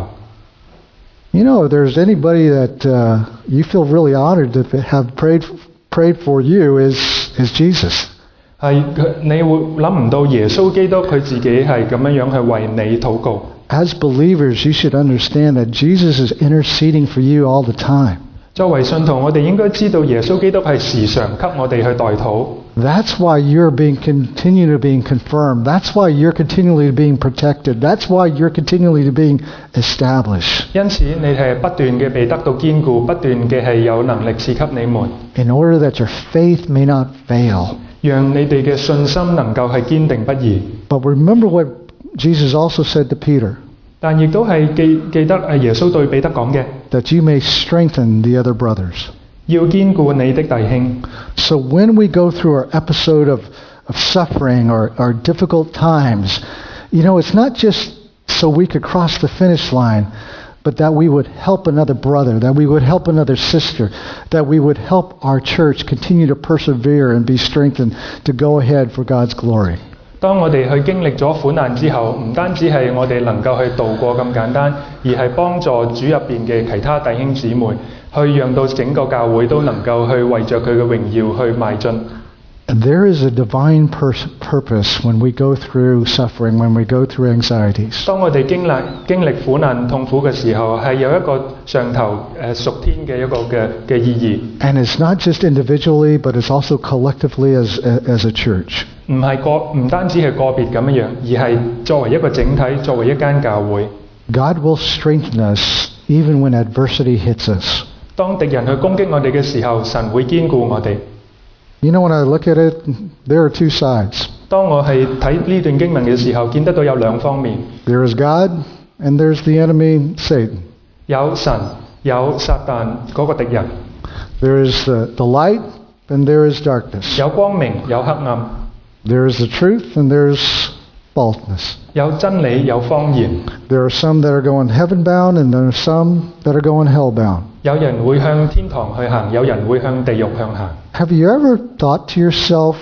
[SPEAKER 1] You know, if there's anybody that uh, you feel really honored to have prayed prayed for you is is Jesus.
[SPEAKER 2] 係你會諗唔到耶穌基督佢自己係咁樣樣去為你禱告。
[SPEAKER 1] As believers, you should understand that Jesus is interceding for you all the time.
[SPEAKER 2] 作為信徒，我哋應該知道耶穌基督係時常給我哋去代禱。
[SPEAKER 1] That's why you're being continually being confirmed. That's why you're continually being protected. That's why you're continually being established.
[SPEAKER 2] 因此，你係不斷嘅被得到堅固，不斷嘅係有能力賜給你們，
[SPEAKER 1] In order that your faith may not fail.
[SPEAKER 2] 讓你哋嘅信心能夠係堅定不移。
[SPEAKER 1] But remember what Jesus also said to Peter,
[SPEAKER 2] 但亦都係記記得誒耶穌對彼得講嘅，
[SPEAKER 1] that you may strengthen the other brothers.
[SPEAKER 2] 要堅固你的弟兄。
[SPEAKER 1] So when we go through our episode of, of suffering or, or difficult times, you know, it's not just so we could cross the finish line, but that we would help another brother, that we would help another sister, that we would help our church continue to persevere and be strengthened to go ahead for God's glory.
[SPEAKER 2] 當我哋去經歷咗苦難之後，唔單止係我哋能夠去渡過咁簡單，而係幫助主入邊嘅其他弟兄姊妹，去讓到整個教會都能夠去為着佢嘅榮耀去邁進。
[SPEAKER 1] And there is a divine pers- purpose when we go through suffering, when we go through anxieties.
[SPEAKER 2] 當我哋經歷經歷苦難痛苦嘅時候，係有一個上頭誒屬天嘅一個嘅嘅意義。
[SPEAKER 1] And it's not just individually, but it's also collectively as, as a church.
[SPEAKER 2] 唔係個唔單止係個別咁樣樣，而係作為一個整體，作為一間教會。
[SPEAKER 1] God will strengthen us even when adversity hits us.
[SPEAKER 2] 當敵人去攻擊我哋嘅時候，神會堅固我哋。
[SPEAKER 1] You know, when I look at it, there are two sides.
[SPEAKER 2] 當我係睇呢段經文嘅時候，見得到有兩方面，
[SPEAKER 1] There is God, and there's the enemy, Satan.
[SPEAKER 2] 有神，有撒旦嗰個敵人，
[SPEAKER 1] There is the, the light, and there is darkness.
[SPEAKER 2] 有光明，有黑暗，
[SPEAKER 1] There is the truth, and there's falseness.
[SPEAKER 2] 有真理，有謊言。
[SPEAKER 1] There are some that are going heaven-bound, and there are some that are going hell-bound.
[SPEAKER 2] 有人會向天堂去行，有人會向地獄向行。
[SPEAKER 1] Have you ever thought to yourself,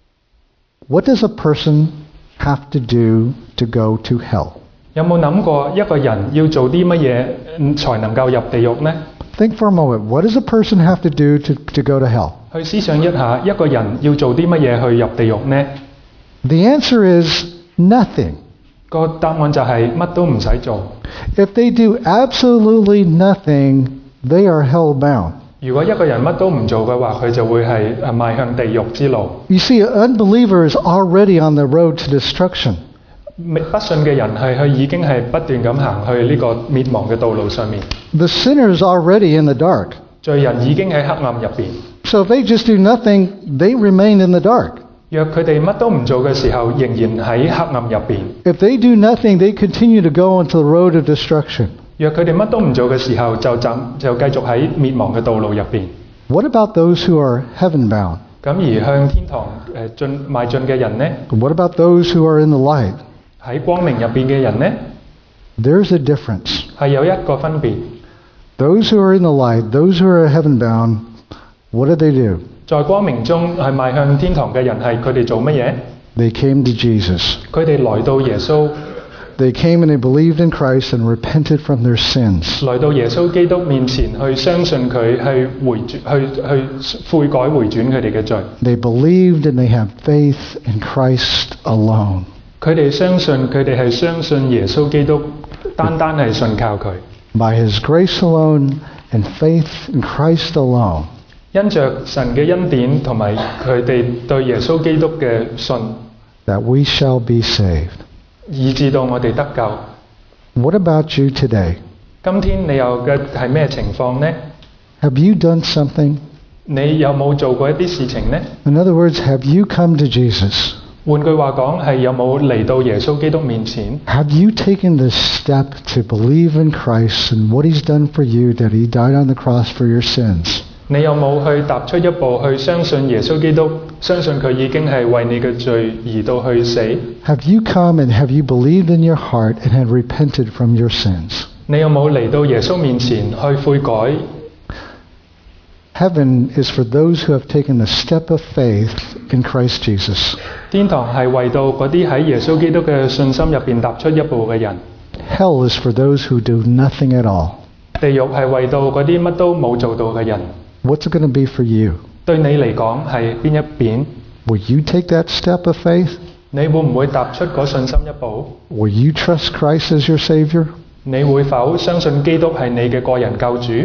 [SPEAKER 1] what does a person have to do to go to hell?
[SPEAKER 2] 有冇諗過一個人要做啲乜嘢嗯才能夠入地獄呢？
[SPEAKER 1] Think for a moment. What does a person have to do to, to go to hell?
[SPEAKER 2] 去思想一下，一個人要做啲乜嘢去入地獄呢？
[SPEAKER 1] The answer is nothing.
[SPEAKER 2] 個答案就係乜都唔使做。
[SPEAKER 1] If they do absolutely nothing, they are hell-bound.
[SPEAKER 2] 如果一個人乜都唔做嘅話，佢就會係誒邁向地獄之路。
[SPEAKER 1] You see, an unbeliever is already on the road to destruction.
[SPEAKER 2] 不信嘅人係佢已經係不斷咁行去呢個滅亡嘅道路上面。
[SPEAKER 1] The sinner is already in the dark.
[SPEAKER 2] 罪人已經喺黑暗入邊。
[SPEAKER 1] So if they just do nothing, they remain in the dark.
[SPEAKER 2] 若佢哋乜都唔做嘅時候，仍然喺黑暗入邊。
[SPEAKER 1] If they do nothing, they continue to go into the road of destruction.
[SPEAKER 2] 若佢哋乜都唔做嘅時候，就暫就繼續喺滅亡嘅道路入邊。
[SPEAKER 1] What about those who are heaven-bound?
[SPEAKER 2] 咁而向天堂誒進邁進嘅人呢？
[SPEAKER 1] What about those who are in the light?
[SPEAKER 2] 喺光明入邊嘅人呢，
[SPEAKER 1] There's a difference.
[SPEAKER 2] 係有一個分別。
[SPEAKER 1] Those who are in the light, those who are heaven bound, what did they do?
[SPEAKER 2] 在光明中係邁向天堂嘅人係佢哋做乜嘢？
[SPEAKER 1] They came to Jesus.
[SPEAKER 2] 佢哋來到耶穌，
[SPEAKER 1] They came and they believed in Christ and repented from their sins.
[SPEAKER 2] 來到耶穌基督面前去相信佢，去回轉，去去悔改回轉佢哋嘅罪。
[SPEAKER 1] They believed and they have faith in Christ alone.
[SPEAKER 2] 佢哋相信，佢哋係相信耶穌基督，單單係信靠佢。
[SPEAKER 1] By His grace alone and faith in Christ alone,
[SPEAKER 2] 因着神嘅恩典同埋佢哋對耶穌基督嘅信，
[SPEAKER 1] that we shall be saved.
[SPEAKER 2] 以致到我哋得救。
[SPEAKER 1] What about you today?
[SPEAKER 2] 今天你有嘅係咩情況呢？
[SPEAKER 1] Have you done something?
[SPEAKER 2] 你有冇做過一啲事情呢？
[SPEAKER 1] In other words, have you come to Jesus?
[SPEAKER 2] 換句話講，係有冇嚟到耶穌基督面前？
[SPEAKER 1] Have you taken the step to believe in Christ and what He's done for you, that He died on the cross for your sins?
[SPEAKER 2] 你有冇去踏出一步去相信耶穌基督，相信佢已經係為你嘅罪而到去死？
[SPEAKER 1] Have you come and have you believed in your heart and have repented from your sins?
[SPEAKER 2] 你有冇嚟到耶穌面前去悔改？
[SPEAKER 1] Heaven is for those who have taken the step of faith in Christ Jesus.
[SPEAKER 2] 天堂係為到嗰啲喺耶穌基督嘅信心入邊踏出一步嘅人。
[SPEAKER 1] Hell is for those who do nothing at all.
[SPEAKER 2] 地獄係為到嗰啲乜都冇做到嘅人。
[SPEAKER 1] What's it going to be for you?
[SPEAKER 2] 對你嚟講係邊一邊？
[SPEAKER 1] Will you take that step of faith?
[SPEAKER 2] 你會唔會踏出嗰信心一步？
[SPEAKER 1] Will you trust Christ as your Savior?
[SPEAKER 2] 你會否相信基督係你嘅個人救主？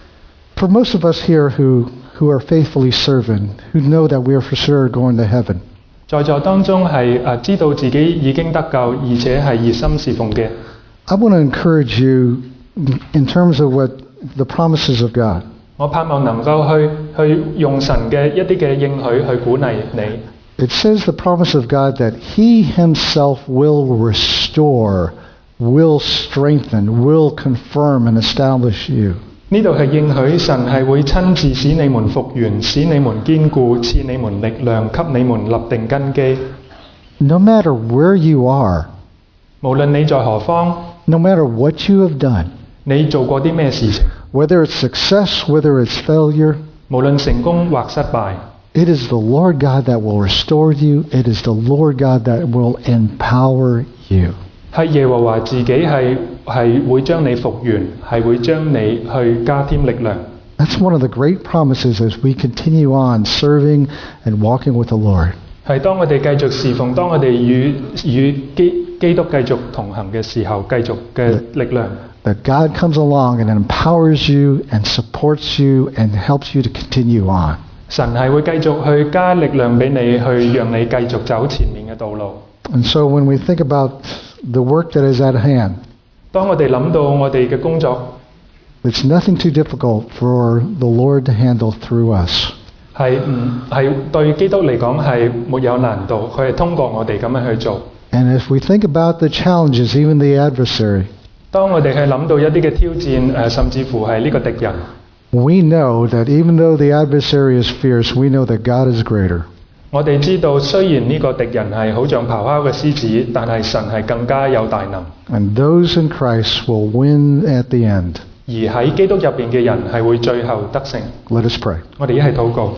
[SPEAKER 1] For most of us here who, who are faithfully serving, who know that we are for sure going to heaven,
[SPEAKER 2] 在座當中係誒知道自己已經得救，而且係熱心侍奉嘅。
[SPEAKER 1] I want to encourage you in terms of what the promises of God.
[SPEAKER 2] 我盼望能夠去去用神嘅一啲嘅應許去鼓勵你。
[SPEAKER 1] It says the promise of God that He Himself will restore, will strengthen, will confirm and establish you.
[SPEAKER 2] 呢度係應許神係會親自使你們復原，使你們堅固，賜你們力量，給你們立定根基。
[SPEAKER 1] No matter where you are,
[SPEAKER 2] 無論你在何方，
[SPEAKER 1] no matter what you have done,
[SPEAKER 2] 你做過啲咩事情，
[SPEAKER 1] whether it's success, whether it's failure,
[SPEAKER 2] 無論成功或失敗，
[SPEAKER 1] it is the Lord God that will restore you. It is the Lord God that will empower you.
[SPEAKER 2] 係耶和華自己係係會將你復原，係會將你去加添力量。
[SPEAKER 1] That's one of the great promises as we continue on serving and walking with the Lord.
[SPEAKER 2] 係當我哋繼續侍奉，當我哋與與基基督繼續同行嘅時候，繼續嘅力量。
[SPEAKER 1] That God comes along and empowers you and supports you and helps you to continue on.
[SPEAKER 2] 神係會繼續去加力量俾你，去讓你繼續走前面嘅道路。
[SPEAKER 1] And so when we think about the work that is at hand,
[SPEAKER 2] 當我哋諗到我哋嘅工作，
[SPEAKER 1] it's nothing too difficult for the Lord to handle through us.
[SPEAKER 2] 係唔係對基督嚟講係沒有難度，佢係通過我哋咁樣去做。
[SPEAKER 1] And if we think about the challenges, even the adversary,
[SPEAKER 2] 當我哋係諗到一啲嘅挑戰，誒甚至乎係呢個敵人，
[SPEAKER 1] we know that even though the adversary is fierce, we know that God is greater.
[SPEAKER 2] 我哋知道雖然呢個敵人係好像咆哮嘅獅子，但係神係更加有大能。
[SPEAKER 1] And those in Christ will win at the end.
[SPEAKER 2] 而喺基督入邊嘅人係會最後得勝。
[SPEAKER 1] Let us pray.
[SPEAKER 2] 我哋一齊禱告。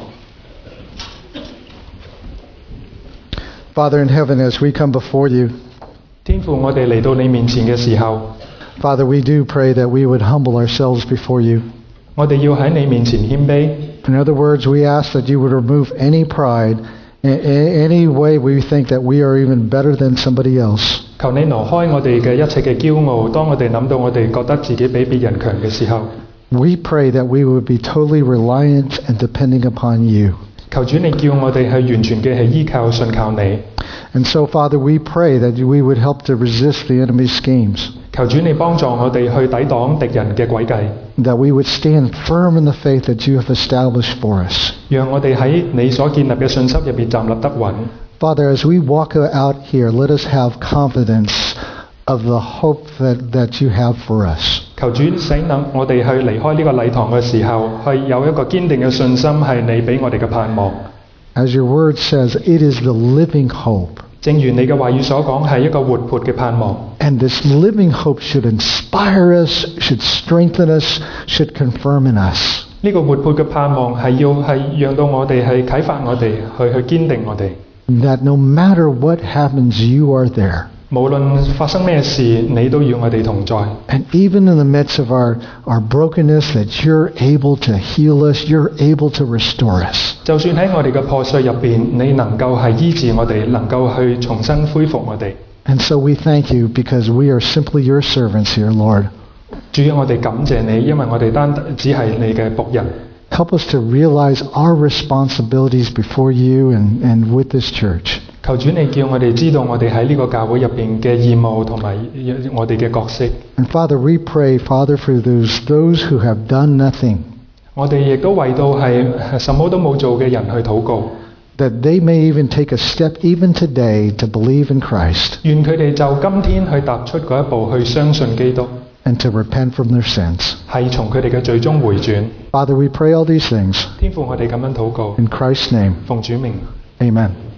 [SPEAKER 1] Father in heaven, as we come before you,
[SPEAKER 2] 天父，我哋嚟到你面前嘅時候，
[SPEAKER 1] Father, we do pray that we would humble ourselves before you.
[SPEAKER 2] 我哋要喺你面前謙卑。
[SPEAKER 1] In other words, we ask that you would remove any pride, a- a- any way we think that we are even better than somebody else.
[SPEAKER 2] 求你挪開我哋嘅一切嘅驕傲。當我哋諗到我哋覺得自己比別人強嘅時候，
[SPEAKER 1] We pray that we would be totally reliant and depending upon you.
[SPEAKER 2] 求主你叫我哋係完全嘅係依靠信靠你。
[SPEAKER 1] And so, Father, we pray that we would help to resist the enemy's schemes,
[SPEAKER 2] 求主你幫助我哋去抵擋敵人嘅詭計，
[SPEAKER 1] that we would stand firm in the faith that you have established for us.
[SPEAKER 2] 讓我哋喺你所建立嘅信心入邊站立得穩。
[SPEAKER 1] Father, as we walk out here, let us have confidence of the hope that, that you have for us.
[SPEAKER 2] 求主使能我哋去離開呢個禮堂嘅時候，係有一個堅定嘅信心，係你俾我哋嘅盼望。
[SPEAKER 1] As your word says, it is the living hope.
[SPEAKER 2] 正如你嘅話語所講，係一個活潑嘅盼望。
[SPEAKER 1] And this living hope should inspire us, should strengthen us, should confirm in us.
[SPEAKER 2] 呢個活潑嘅盼望係要係讓到我哋係啟發我哋去去堅定我哋。
[SPEAKER 1] That no matter what happens, you are there.
[SPEAKER 2] 無論發生咩事，你都與我哋同在。
[SPEAKER 1] And even in the midst of our, our brokenness, that you're able to heal us, you're able to restore us.
[SPEAKER 2] 就算喺我哋嘅破碎入邊，你能夠係醫治我哋，能夠去重新恢復我哋。
[SPEAKER 1] And so we thank you because we are simply your servants here, Lord.
[SPEAKER 2] 主要我哋感謝你，因為我哋單只係你嘅僕人。
[SPEAKER 1] Help us to realize our responsibilities before you and, and with this church.
[SPEAKER 2] 求主你叫我哋知道我哋喺呢個教會入邊嘅義務同埋我哋嘅角色。
[SPEAKER 1] And Father, we pray, Father, for those, those who have done nothing,
[SPEAKER 2] 我哋亦都為到係什麼都冇做嘅人去禱告，
[SPEAKER 1] that they may even take a step even today to believe in Christ
[SPEAKER 2] 願佢哋就今天去踏出嗰一步去相信基督，
[SPEAKER 1] and to repent from their sins.
[SPEAKER 2] 係從佢哋嘅罪中回轉。
[SPEAKER 1] Father, we pray all these things
[SPEAKER 2] 天父，我哋咁樣禱告，
[SPEAKER 1] in Christ's name.
[SPEAKER 2] 奉主名。
[SPEAKER 1] Amen.